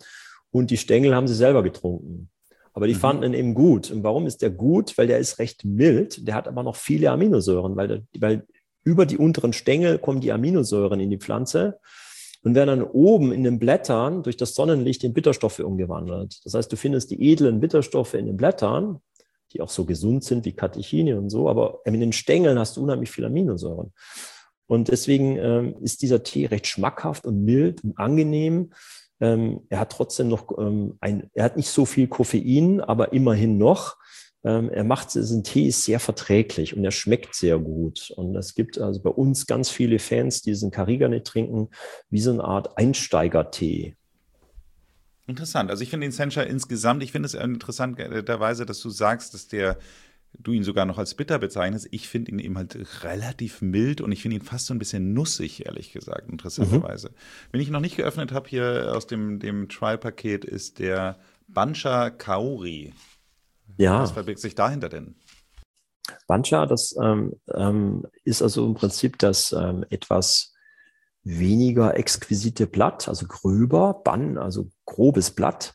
und die Stängel haben sie selber getrunken. Aber die fanden ihn eben gut. Und warum ist der gut? Weil der ist recht mild, der hat aber noch viele Aminosäuren, weil über die unteren Stängel kommen die Aminosäuren in die Pflanze und werden dann oben in den Blättern durch das Sonnenlicht in Bitterstoffe umgewandelt. Das heißt, du findest die edlen Bitterstoffe in den Blättern, die auch so gesund sind wie Katechine und so, aber in den Stängeln hast du unheimlich viele Aminosäuren. Und deswegen ist dieser Tee recht schmackhaft und mild und angenehm. Er hat trotzdem noch er hat nicht so viel Koffein, aber immerhin noch. Diesen Tee ist sehr verträglich und er schmeckt sehr gut. Und es gibt also bei uns ganz viele Fans, die diesen Kariganet trinken, wie so eine Art Einsteigertee. Interessant. Also ich finde den Sencha insgesamt, ich finde es interessanterweise, dass du sagst, dass du ihn sogar noch als bitter bezeichnest. Ich finde ihn eben halt relativ mild und ich finde ihn fast so ein bisschen nussig, ehrlich gesagt, interessanterweise. Wenn ich noch nicht geöffnet habe hier aus dem Trial-Paket, ist der Bancha Kauri. Ja. Was verbirgt sich dahinter denn? Bancha, das ist also im Prinzip das etwas weniger exquisite Blatt, also gröber, also grobes Blatt,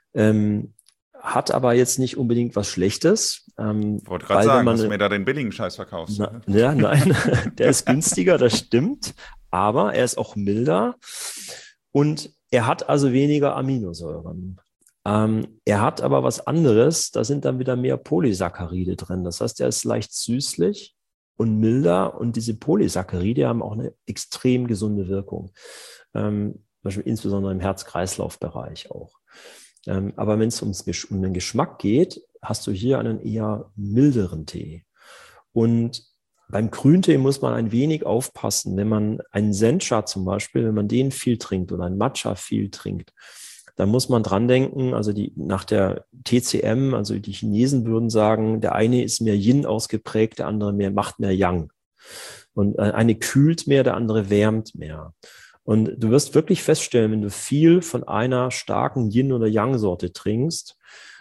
hat aber jetzt nicht unbedingt was Schlechtes. Wollte gerade sagen, dass du mir da den billigen Scheiß verkaufst. Ja, nein, der ist günstiger, das stimmt, aber er ist auch milder und er hat also weniger Aminosäuren. Er hat aber was anderes, da sind dann wieder mehr Polysaccharide drin. Das heißt, er ist leicht süßlich und milder und diese Polysaccharide haben auch eine extrem gesunde Wirkung. Zum Beispiel insbesondere im Herz-Kreislauf-Bereich auch. Aber wenn es um den Geschmack geht, hast du hier einen eher milderen Tee. Und beim Grüntee muss man ein wenig aufpassen, wenn man einen Sencha zum Beispiel, wenn man den viel trinkt oder einen Matcha viel trinkt, dann muss man dran denken, also nach der TCM, also die Chinesen würden sagen, der eine ist mehr Yin ausgeprägt, der andere macht mehr Yang. Und eine kühlt mehr, der andere wärmt mehr. Und du wirst wirklich feststellen, wenn du viel von einer starken Yin- oder Yang-Sorte trinkst,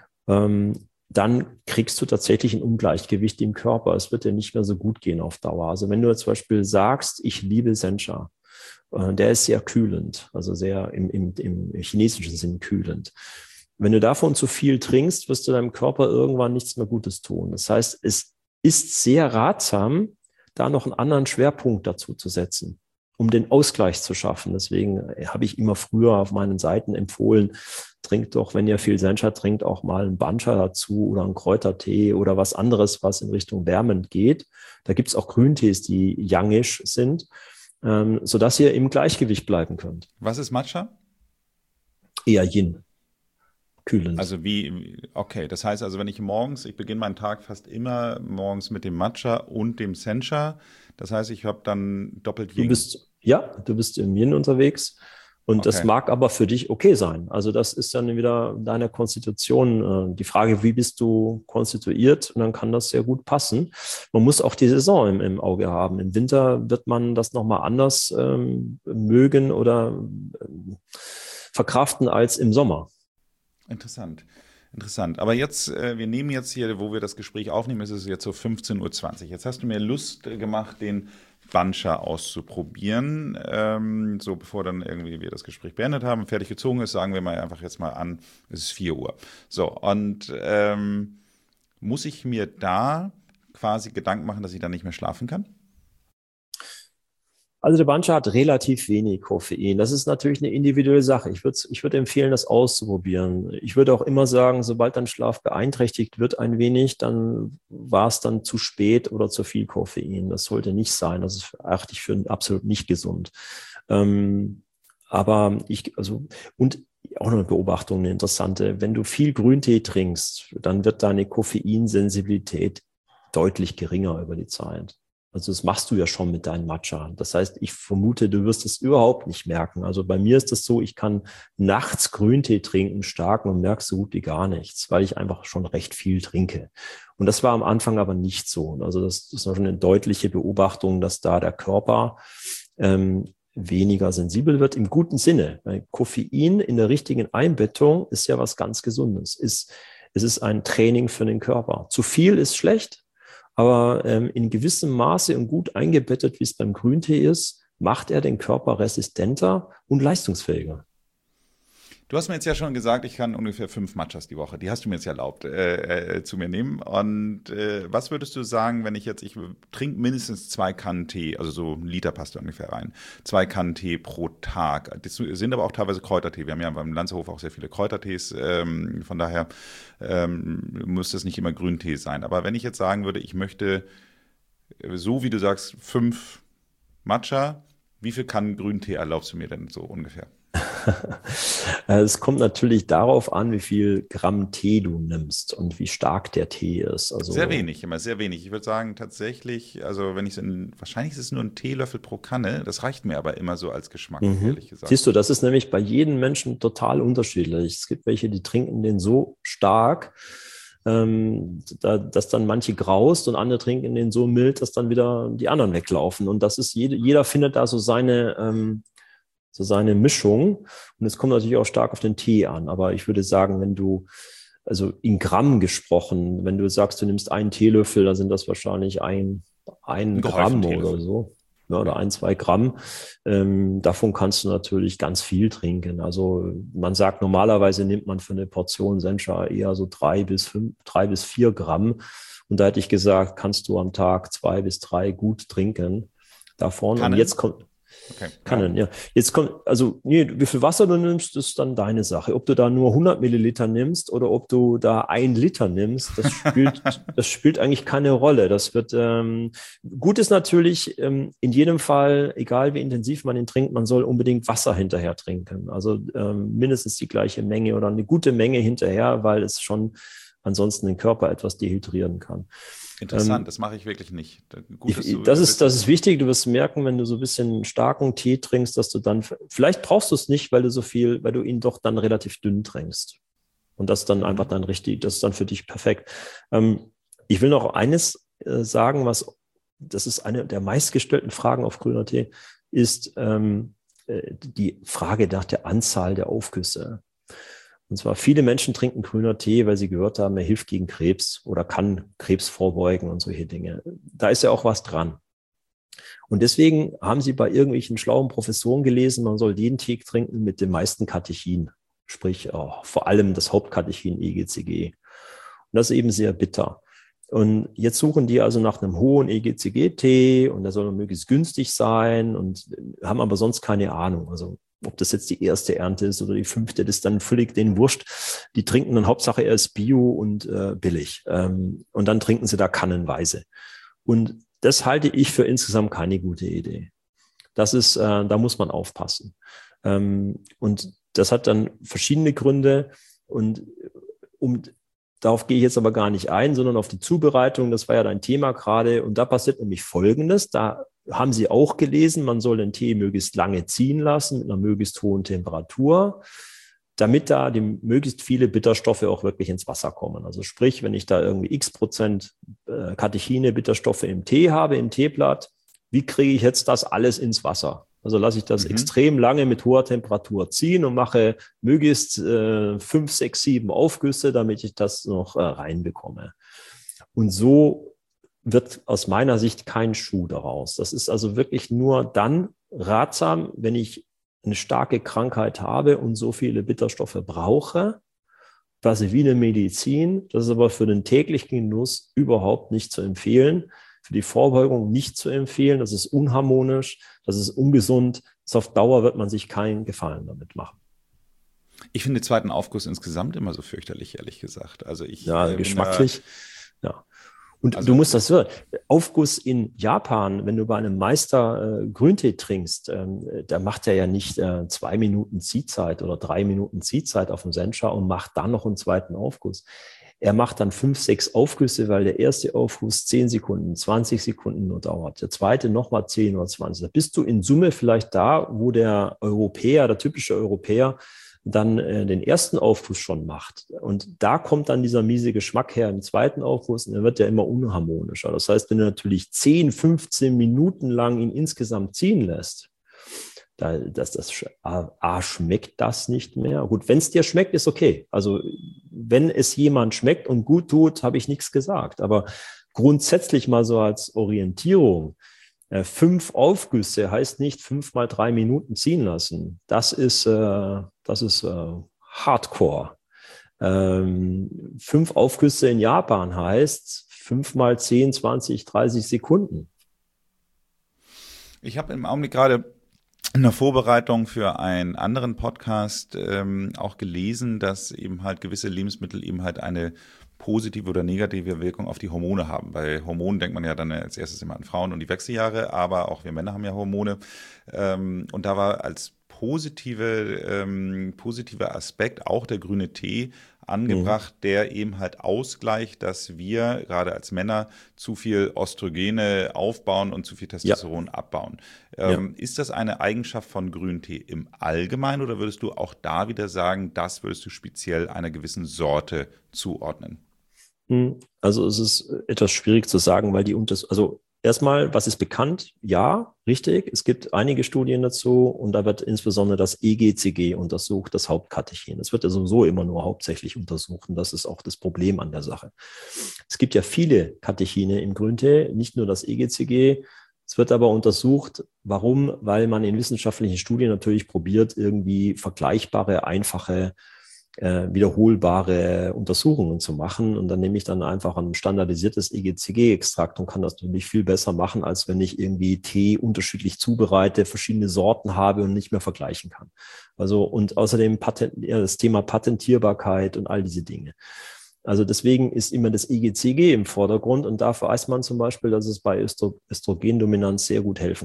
dann kriegst du tatsächlich ein Ungleichgewicht im Körper. Es wird dir nicht mehr so gut gehen auf Dauer. Also wenn du zum Beispiel sagst, ich liebe Sencha, der ist sehr kühlend, also sehr im chinesischen Sinn kühlend. Wenn du davon zu viel trinkst, wirst du deinem Körper irgendwann nichts mehr Gutes tun. Das heißt, es ist sehr ratsam, da noch einen anderen Schwerpunkt dazu zu setzen, um den Ausgleich zu schaffen. Deswegen habe ich immer früher auf meinen Seiten empfohlen, trinkt doch, wenn ihr viel Sencha trinkt, auch mal einen Bancha dazu oder einen Kräutertee oder was anderes, was in Richtung wärmend geht. Da gibt es auch Grüntees, die yangisch sind, sodass ihr im Gleichgewicht bleiben könnt. Was ist Matcha? Eher Yin. Kühlend. Also okay, das heißt also, wenn ich beginne meinen Tag fast immer morgens mit dem Matcha und dem Sencha. Das heißt, ich habe dann doppelt Yin. Du bist im Yin unterwegs und okay. Das mag aber für dich okay sein. Also das ist dann wieder deine Konstitution. Die Frage, wie bist du konstituiert? Und dann kann das sehr gut passen. Man muss auch die Saison im Auge haben. Im Winter wird man das nochmal anders mögen oder verkraften als im Sommer. Interessant. Aber jetzt, wir nehmen jetzt hier, wo wir das Gespräch aufnehmen, ist es jetzt so 15:20 Uhr. Jetzt hast du mir Lust gemacht, den Bancha auszuprobieren. So bevor dann irgendwie wir das Gespräch beendet haben, fertig gezogen ist, sagen wir mal einfach jetzt mal an, es ist 4 Uhr. So, und muss ich mir da quasi Gedanken machen, dass ich dann nicht mehr schlafen kann? Also der Bancha hat relativ wenig Koffein. Das ist natürlich eine individuelle Sache. Ich würde empfehlen, das auszuprobieren. Ich würde auch immer sagen, sobald dein Schlaf beeinträchtigt wird ein wenig, dann war es dann zu spät oder zu viel Koffein. Das sollte nicht sein. Das ist achte ich für absolut nicht gesund. Und auch noch eine Beobachtung, eine interessante. Wenn du viel Grüntee trinkst, dann wird deine Koffeinsensibilität deutlich geringer über die Zeit. Also das machst du ja schon mit deinem Matcha. Das heißt, ich vermute, du wirst es überhaupt nicht merken. Also bei mir ist das so, ich kann nachts Grüntee trinken, starken, und merke so gut wie gar nichts, weil ich einfach schon recht viel trinke. Und das war am Anfang aber nicht so. Also das ist schon eine deutliche Beobachtung, dass da der Körper weniger sensibel wird, im guten Sinne. Weil Koffein in der richtigen Einbettung ist ja was ganz Gesundes. Es ist ein Training für den Körper. Zu viel ist schlecht. Aber in gewissem Maße und gut eingebettet, wie es beim Grüntee ist, macht er den Körper resistenter und leistungsfähiger. Du hast mir jetzt ja schon gesagt, ich kann ungefähr 5 Matchas die Woche. Die hast du mir jetzt erlaubt, zu mir nehmen. Und was würdest du sagen, wenn ich trinke mindestens 2 Kannen Tee, also so 1 Liter passt da ungefähr rein, 2 Kannen Tee pro Tag. Das sind aber auch teilweise Kräutertee. Wir haben ja beim Lanzerhof auch sehr viele Kräutertees. Von daher muss es nicht immer Grüntee sein. Aber wenn ich jetzt sagen würde, ich möchte, so wie du sagst, 5 Matcha, wie viel Kannen Grüntee erlaubst du mir denn so ungefähr? Es kommt natürlich darauf an, wie viel Gramm Tee du nimmst und wie stark der Tee ist. Also, sehr wenig, immer sehr wenig. Ich würde sagen tatsächlich, also wenn wahrscheinlich ist es nur ein Teelöffel pro Kanne, das reicht mir aber immer so als Geschmack, ehrlich gesagt. Siehst du, das ist nämlich bei jedem Menschen total unterschiedlich. Es gibt welche, die trinken den so stark, dass dann manche graust und andere trinken den so mild, dass dann wieder die anderen weglaufen. Und das ist, jeder findet da so seine Mischung. Und es kommt natürlich auch stark auf den Tee an. Aber ich würde sagen, wenn du, also in Gramm gesprochen, wenn du sagst, du nimmst 1 Teelöffel, dann sind das wahrscheinlich ein Gramm oder so. Ja, oder 1, 2 Gramm. Davon kannst du natürlich ganz viel trinken. Also man sagt, normalerweise nimmt man für eine Portion Sencha eher so 3 bis 4 Gramm. Und da hätte ich gesagt, kannst du am Tag 2 bis 3 gut trinken davon. Kannen? Und jetzt kommt Kannen, ja. Jetzt kommt, wie viel Wasser du nimmst, ist dann deine Sache. Ob du da nur 100 Milliliter nimmst oder ob du da 1 Liter nimmst, das spielt eigentlich keine Rolle. Das wird, gut ist natürlich, in jedem Fall, egal wie intensiv man ihn trinkt, man soll unbedingt Wasser hinterher trinken. Also, mindestens die gleiche Menge oder eine gute Menge hinterher, weil es schon ansonsten den Körper etwas dehydrieren kann. Interessant, das mache ich wirklich nicht. Gut, das ist wichtig. Du wirst merken, wenn du so ein bisschen starken Tee trinkst, dass du dann, vielleicht brauchst du es nicht, weil du ihn doch dann relativ dünn trinkst. Und das dann einfach dann richtig, das ist dann für dich perfekt. Ich will noch eines sagen, das ist eine der meistgestellten Fragen auf grüner Tee, ist die Frage nach der Anzahl der Aufgüsse. Und zwar viele Menschen trinken grüner Tee, weil sie gehört haben, er hilft gegen Krebs oder kann Krebs vorbeugen und solche Dinge. Da ist ja auch was dran. Und deswegen haben sie bei irgendwelchen schlauen Professoren gelesen, man soll den Tee trinken mit dem meisten Katechin, sprich vor allem das Hauptkatechin EGCG. Und das ist eben sehr bitter. Und jetzt suchen die also nach einem hohen EGCG-Tee und der soll möglichst günstig sein und haben aber sonst keine Ahnung. Also ob das jetzt die erste Ernte ist oder die 5., das ist dann völlig denen wurscht. Die trinken dann Hauptsache erst Bio und billig. Und dann trinken sie da kannenweise. Und das halte ich für insgesamt keine gute Idee. Das ist, da muss man aufpassen. Und das hat dann verschiedene Gründe. Und darauf gehe ich jetzt aber gar nicht ein, sondern auf die Zubereitung. Das war ja dein Thema gerade. Und da passiert nämlich Folgendes. Da haben Sie auch gelesen, man soll den Tee möglichst lange ziehen lassen mit einer möglichst hohen Temperatur, damit da die möglichst viele Bitterstoffe auch wirklich ins Wasser kommen. Also sprich, wenn ich da irgendwie x% Katechine, Bitterstoffe im Tee habe, im Teeblatt, wie kriege ich jetzt das alles ins Wasser? Also lasse ich das extrem lange mit hoher Temperatur ziehen und mache möglichst 5, 6, 7 Aufgüsse, damit ich das noch reinbekomme. Und so wird aus meiner Sicht kein Schuh daraus. Das ist also wirklich nur dann ratsam, wenn ich eine starke Krankheit habe und so viele Bitterstoffe brauche, quasi wie eine Medizin. Das ist aber für den täglichen Genuss überhaupt nicht zu empfehlen. Für die Vorbeugung nicht zu empfehlen. Das ist unharmonisch, das ist ungesund. Das auf Dauer wird man sich keinen Gefallen damit machen. Ich finde den zweiten Aufguss insgesamt immer so fürchterlich, ehrlich gesagt. Also geschmacklich, ja. Und du musst das hören. Aufguss in Japan, wenn du bei einem Meister Grüntee trinkst, da macht er ja nicht 2 Minuten Ziehzeit oder 3 Minuten Ziehzeit auf dem Sencha und macht dann noch einen zweiten Aufguss. Er macht dann 5, 6 Aufgüsse, weil der erste Aufguss 10 Sekunden, 20 Sekunden nur dauert. Der zweite nochmal 10 oder 20. Da bist du in Summe vielleicht da, wo der typische Europäer, dann den ersten Aufguss schon macht. Und da kommt dann dieser miese Geschmack her im zweiten Aufguss und er wird ja immer unharmonischer. Das heißt, wenn du natürlich 10, 15 Minuten lang ihn insgesamt ziehen lässt, schmeckt das nicht mehr. Gut, wenn es dir schmeckt, ist okay. Also wenn es jemand schmeckt und gut tut, habe ich nichts gesagt. Aber grundsätzlich mal so als Orientierung, 5 Aufgüsse heißt nicht 5 mal 3 Minuten ziehen lassen. Das ist Hardcore. 5 Aufgüsse in Japan heißt 5 mal 10, 20, 30 Sekunden. Ich habe im Augenblick gerade in der Vorbereitung für einen anderen Podcast auch gelesen, dass eben halt gewisse Lebensmittel eben halt eine positive oder negative Wirkung auf die Hormone haben. Bei Hormonen denkt man ja dann als erstes immer an Frauen und die Wechseljahre, aber auch wir Männer haben ja Hormone. Und da war als positiver Aspekt auch der grüne Tee angebracht, der eben halt ausgleicht, dass wir gerade als Männer zu viel Östrogene aufbauen und zu viel Testosteron abbauen. Ist das eine Eigenschaft von Grüntee im Allgemeinen oder würdest du auch da wieder sagen, das würdest du speziell einer gewissen Sorte zuordnen? Also es ist etwas schwierig zu sagen, weil also erstmal, was ist bekannt? Ja, richtig. Es gibt einige Studien dazu und da wird insbesondere das EGCG untersucht, das Hauptkatechen. Es wird ja sowieso immer nur hauptsächlich untersucht und das ist auch das Problem an der Sache. Es gibt ja viele Katechine im Grüntee, nicht nur das EGCG. Es wird aber untersucht. Warum? Weil man in wissenschaftlichen Studien natürlich probiert, irgendwie vergleichbare, einfache, wiederholbare Untersuchungen zu machen. Und dann nehme ich dann einfach ein standardisiertes EGCG-Extrakt und kann das natürlich viel besser machen, als wenn ich irgendwie Tee unterschiedlich zubereite, verschiedene Sorten habe und nicht mehr vergleichen kann. Also, und außerdem das Thema Patentierbarkeit und all diese Dinge. Also deswegen ist immer das EGCG im Vordergrund und da weiß man zum Beispiel, dass es bei Östrogendominanz sehr gut helfen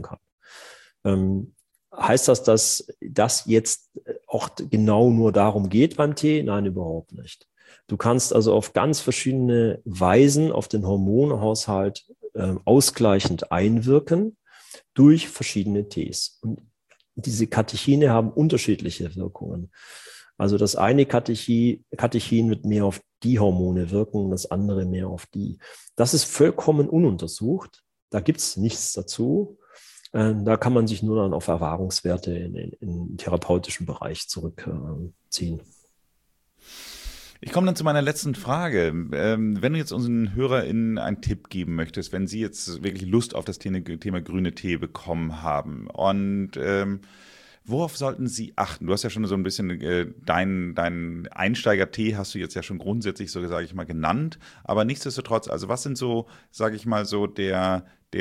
kann. Heißt das, dass das jetzt auch genau nur darum geht beim Tee? Nein, überhaupt nicht. Du kannst also auf ganz verschiedene Weisen auf den Hormonhaushalt ausgleichend einwirken durch verschiedene Tees. Und diese Katechine haben unterschiedliche Wirkungen. Also das eine Katechin wird mehr auf die Hormone wirken, das andere mehr auf die. Das ist vollkommen ununtersucht. Da gibt es nichts dazu. Da kann man sich nur dann auf Erfahrungswerte im therapeutischen Bereich zurückziehen. Ich komme dann zu meiner letzten Frage. Wenn du jetzt unseren HörerInnen einen Tipp geben möchtest, wenn sie jetzt wirklich Lust auf das Thema grüne Tee bekommen haben und worauf sollten sie achten? Du hast ja schon so ein bisschen dein Einsteiger-Tee hast du jetzt ja schon grundsätzlich so, sage ich mal, genannt. Aber nichtsdestotrotz, also was sind so, sage ich mal, so der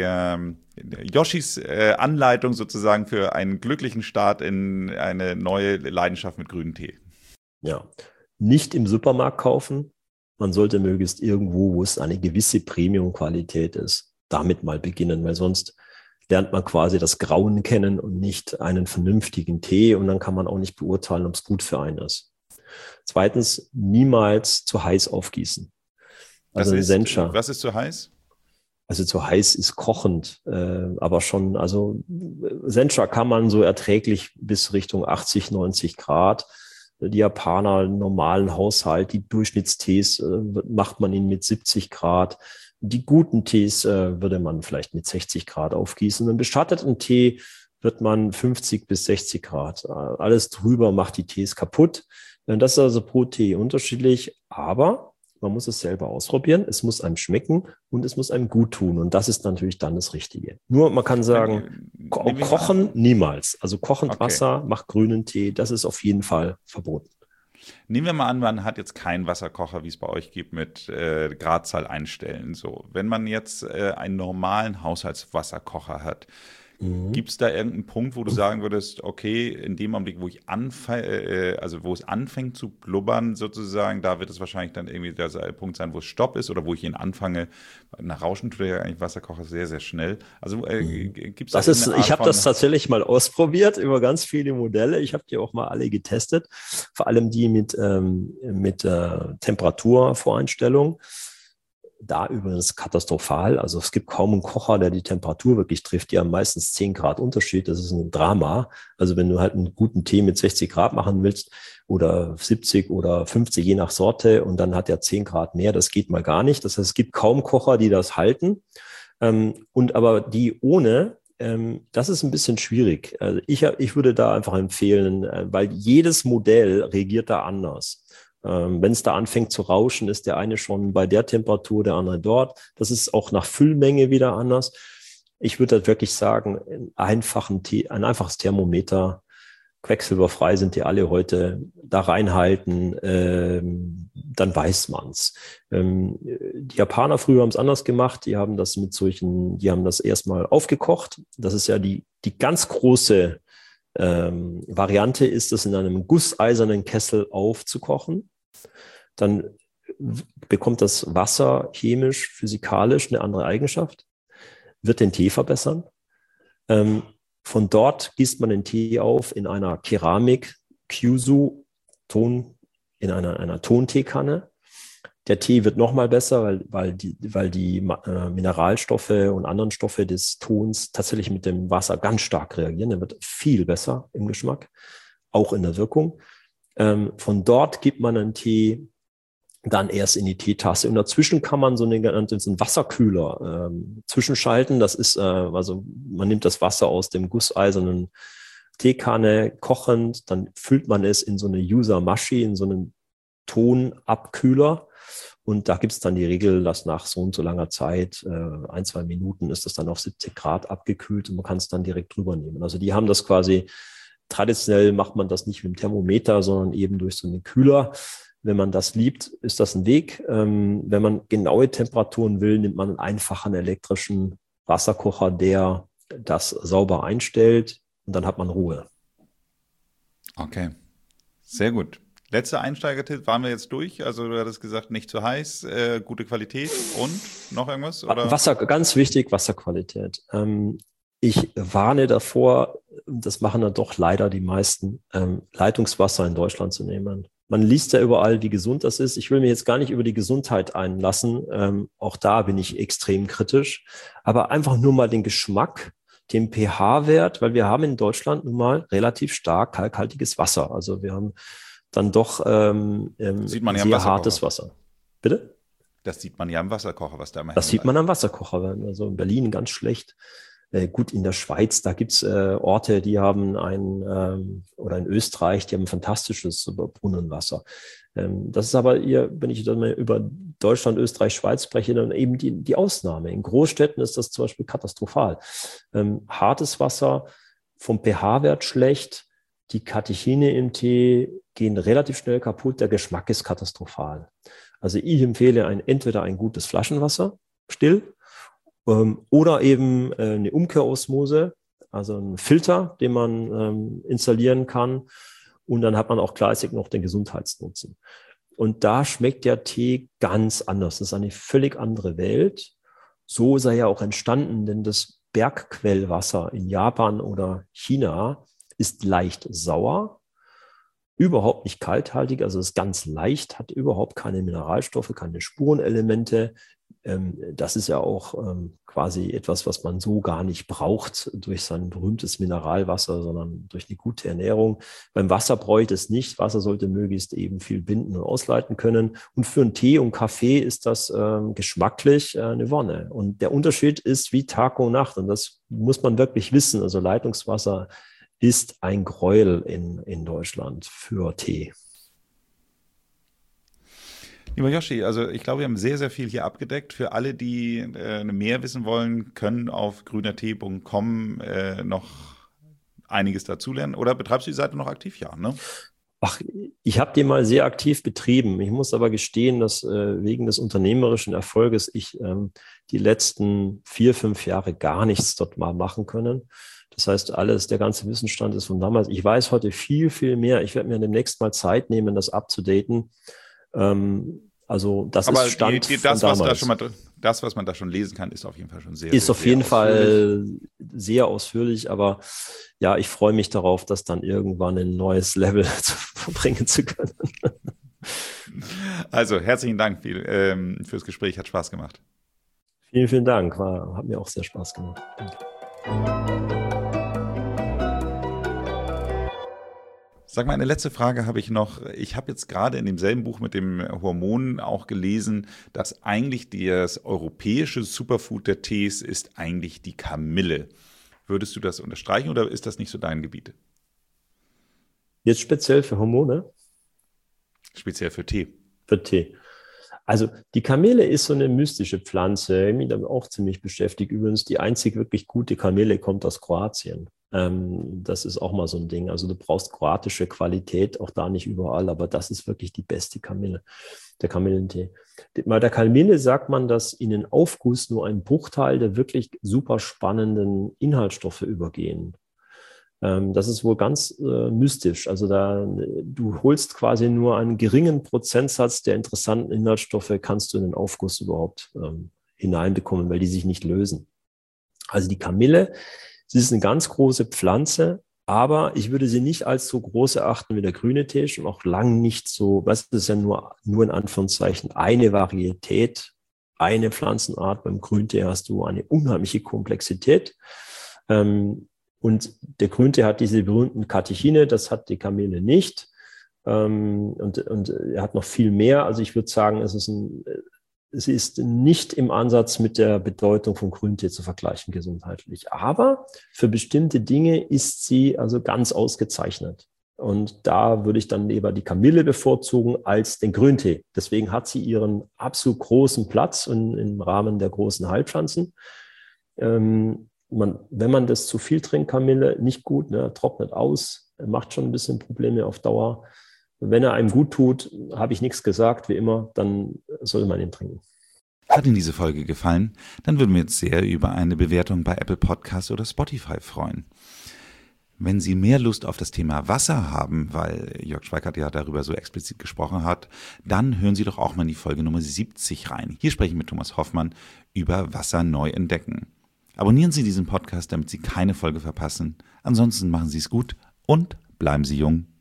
Yoshis Anleitung sozusagen für einen glücklichen Start in eine neue Leidenschaft mit grünem Tee? Ja, nicht im Supermarkt kaufen. Man sollte möglichst irgendwo, wo es eine gewisse Premium-Qualität ist, damit mal beginnen, weil sonst lernt man quasi das Grauen kennen und nicht einen vernünftigen Tee und dann kann man auch nicht beurteilen, ob es gut für einen ist. Zweitens, niemals zu heiß aufgießen. Also was ist zu heiß? Also zu heiß ist kochend, aber schon, also Sencha kann man so erträglich bis Richtung 80, 90 Grad. Die Japaner, einen normalen Haushalt, die Durchschnittstees macht man ihn mit 70 Grad. Die guten Tees würde man vielleicht mit 60 Grad aufgießen. Einen beschatteten Tee wird man 50 bis 60 Grad. Alles drüber macht die Tees kaputt. Das ist also pro Tee unterschiedlich, aber man muss es selber ausprobieren. Es muss einem schmecken und es muss einem gut tun. Und das ist natürlich dann das Richtige. Nur man kann sagen, kochen niemals. Also kochend Wasser, macht grünen Tee. Das ist auf jeden Fall verboten. Nehmen wir mal an, man hat jetzt keinen Wasserkocher, wie es bei euch gibt, mit Gradzahl einstellen. So, wenn man jetzt einen normalen Haushaltswasserkocher hat, gibt es da irgendeinen Punkt, wo du sagen würdest, okay, in dem Augenblick, wo ich wo es anfängt zu blubbern sozusagen, da wird es wahrscheinlich dann irgendwie der Punkt sein, wo es Stopp ist oder wo ich ihn anfange. Nach Rauschen tut ja eigentlich Wasserkocher sehr, sehr schnell. Also gibt es ich habe das tatsächlich mal ausprobiert über ganz viele Modelle. Ich habe die auch mal alle getestet, vor allem die mit Temperaturvoreinstellung. Da übrigens katastrophal. Also es gibt kaum einen Kocher, der die Temperatur wirklich trifft. Die haben meistens 10 Grad Unterschied. Das ist ein Drama. Also wenn du halt einen guten Tee mit 60 Grad machen willst oder 70 oder 50, je nach Sorte, und dann hat er 10 Grad mehr, das geht mal gar nicht. Das heißt, es gibt kaum Kocher, die das halten. Und aber die ohne, das ist ein bisschen schwierig. Also ich würde da einfach empfehlen, weil jedes Modell reagiert da anders. Wenn es da anfängt zu rauschen, ist der eine schon bei der Temperatur, der andere dort. Das ist auch nach Füllmenge wieder anders. Ich würde halt wirklich sagen, ein einfaches Thermometer, quecksilberfrei sind die alle heute, da reinhalten, dann weiß man's. Die Japaner früher haben es anders gemacht. Die haben das erstmal aufgekocht. Das ist ja die ganz große Variante, ist es in einem gusseisernen Kessel aufzukochen. Dann bekommt das Wasser chemisch, physikalisch eine andere Eigenschaft, wird den Tee verbessern. Von dort gießt man den Tee auf in einer Keramik, Kyusu, in einer Tonteekanne. Der Tee wird nochmal besser, weil die Mineralstoffe und anderen Stoffe des Tons tatsächlich mit dem Wasser ganz stark reagieren. Der wird viel besser im Geschmack, auch in der Wirkung. Von dort gibt man einen Tee dann erst in die Teetasse. Und dazwischen kann man so einen Wasserkühler zwischenschalten. Das ist, also man nimmt das Wasser aus dem gusseisernen Teekanne kochend, dann füllt man es in so eine Yuza-Mashi, in so einen Tonabkühler. Und da gibt es dann die Regel, dass nach so und so langer Zeit, 1-2 Minuten, ist das dann auf 70 Grad abgekühlt und man kann es dann direkt drüber nehmen. Also die haben das quasi, traditionell macht man das nicht mit dem Thermometer, sondern eben durch so einen Kühler. Wenn man das liebt, ist das ein Weg. Wenn man genaue Temperaturen will, nimmt man einen einfachen elektrischen Wasserkocher, der das sauber einstellt und dann hat man Ruhe. Okay, sehr gut. Letzter Einsteigertipp, waren wir jetzt durch? Also du hattest gesagt, nicht zu heiß, gute Qualität und noch irgendwas? Oder? Wasser, ganz wichtig, Wasserqualität. Ich warne davor, das machen dann doch leider die meisten, Leitungswasser in Deutschland zu nehmen. Man liest ja überall, wie gesund das ist. Ich will mir jetzt gar nicht über die Gesundheit einlassen. Auch da bin ich extrem kritisch. Aber einfach nur mal den Geschmack, den pH-Wert, weil wir haben in Deutschland nun mal relativ stark kalkhaltiges Wasser. Also wir haben dann doch sieht man ja sehr hartes Wasser. Bitte? Das sieht man ja im Wasserkocher, was da immer Das sieht man am Wasserkocher. Also in Berlin ganz schlecht. Gut, in der Schweiz, da gibt's Orte, die haben oder in Österreich, die haben ein fantastisches Brunnenwasser. Das ist aber wenn ich dann mal über Deutschland, Österreich, Schweiz spreche, dann eben die Ausnahme. In Großstädten ist das zum Beispiel katastrophal. Hartes Wasser, vom pH-Wert schlecht, die Katechine im Tee gehen relativ schnell kaputt, der Geschmack ist katastrophal. Also ich empfehle entweder ein gutes Flaschenwasser, still, oder eben eine Umkehrosmose, also einen Filter, den man installieren kann. Und dann hat man auch gleichzeitig noch den Gesundheitsnutzen. Und da schmeckt der Tee ganz anders. Das ist eine völlig andere Welt. So ist er ja auch entstanden, denn das Bergquellwasser in Japan oder China ist leicht sauer, überhaupt nicht kalthaltig, also ist ganz leicht, hat überhaupt keine Mineralstoffe, keine Spurenelemente. Das ist ja auch quasi etwas, was man so gar nicht braucht durch sein berühmtes Mineralwasser, sondern durch eine gute Ernährung. Beim Wasser bräuchte es nicht. Wasser sollte möglichst eben viel binden und ausleiten können. Und für einen Tee und Kaffee ist das geschmacklich eine Wonne. Und der Unterschied ist wie Tag und Nacht. Und das muss man wirklich wissen. Also Leitungswasser ist ein Gräuel in Deutschland für Tee. Lieber Joshi, also ich glaube, wir haben sehr, sehr viel hier abgedeckt. Für alle, die mehr wissen wollen, können auf grünertee.com noch einiges dazulernen. Oder betreibst du die Seite noch aktiv? Ja, ne? Ach, ich habe die mal sehr aktiv betrieben. Ich muss aber gestehen, dass wegen des unternehmerischen Erfolges ich die letzten 4-5 Jahre gar nichts dort mal machen können. Das heißt, der ganze Wissensstand ist von damals. Ich weiß heute viel, viel mehr. Ich werde mir demnächst mal Zeit nehmen, das abzudaten. Also das aber ist Stand von damals. Das, was man da schon lesen kann, ist auf jeden Fall schon sehr, ist sehr, auf jeden sehr Fall sehr ausführlich, aber ja, ich freue mich darauf, das dann irgendwann in ein neues Level verbringen zu können. Also herzlichen Dank fürs Gespräch, hat Spaß gemacht. Vielen, vielen Dank, hat mir auch sehr Spaß gemacht. Danke. Sag mal, eine letzte Frage habe ich noch. Ich habe jetzt gerade in demselben Buch mit dem Hormonen auch gelesen, dass eigentlich das europäische Superfood der Tees ist eigentlich die Kamille. Würdest du das unterstreichen oder ist das nicht so dein Gebiet? Jetzt speziell für Hormone? Speziell für Tee. Für Tee. Also die Kamille ist so eine mystische Pflanze, die mich damit auch ziemlich beschäftigt. Übrigens, die einzig wirklich gute Kamille kommt aus Kroatien. Das ist auch mal so ein Ding. Also du brauchst kroatische Qualität, auch da nicht überall, aber das ist wirklich die beste Kamille, der Kamillentee. Bei der Kamille sagt man, dass in den Aufguss nur ein Bruchteil der wirklich super spannenden Inhaltsstoffe übergehen. Das ist wohl ganz mystisch. Also du holst quasi nur einen geringen Prozentsatz der interessanten Inhaltsstoffe, kannst du in den Aufguss überhaupt hineinbekommen, weil die sich nicht lösen. Also die Kamille, sie ist eine ganz große Pflanze, aber ich würde sie nicht als so groß erachten wie der grüne Tee und auch lang nicht so, das ist ja nur in Anführungszeichen eine Varietät, eine Pflanzenart. Beim Grüntee hast du eine unheimliche Komplexität. Und der Grüntee hat diese berühmten Katechine, das hat die Kamille nicht. Und er hat noch viel mehr. Also ich würde sagen, es ist nicht im Ansatz mit der Bedeutung von Grüntee zu vergleichen gesundheitlich. Aber für bestimmte Dinge ist sie also ganz ausgezeichnet. Und da würde ich dann lieber die Kamille bevorzugen als den Grüntee. Deswegen hat sie ihren absolut großen Platz im Rahmen der großen Heilpflanzen. Wenn man das zu viel trinkt, Kamille, nicht gut, ne, trocknet aus, macht schon ein bisschen Probleme auf Dauer. Wenn er einem gut tut, habe ich nichts gesagt, wie immer, dann soll man ihn trinken. Hat Ihnen diese Folge gefallen? Dann würden wir uns sehr über eine Bewertung bei Apple Podcasts oder Spotify freuen. Wenn Sie mehr Lust auf das Thema Wasser haben, weil Jörg Schweikart ja darüber so explizit gesprochen hat, dann hören Sie doch auch mal in die Folge Nummer 70 rein. Hier spreche ich mit Thomas Hoffmann über Wasser neu entdecken. Abonnieren Sie diesen Podcast, damit Sie keine Folge verpassen. Ansonsten machen Sie es gut und bleiben Sie jung.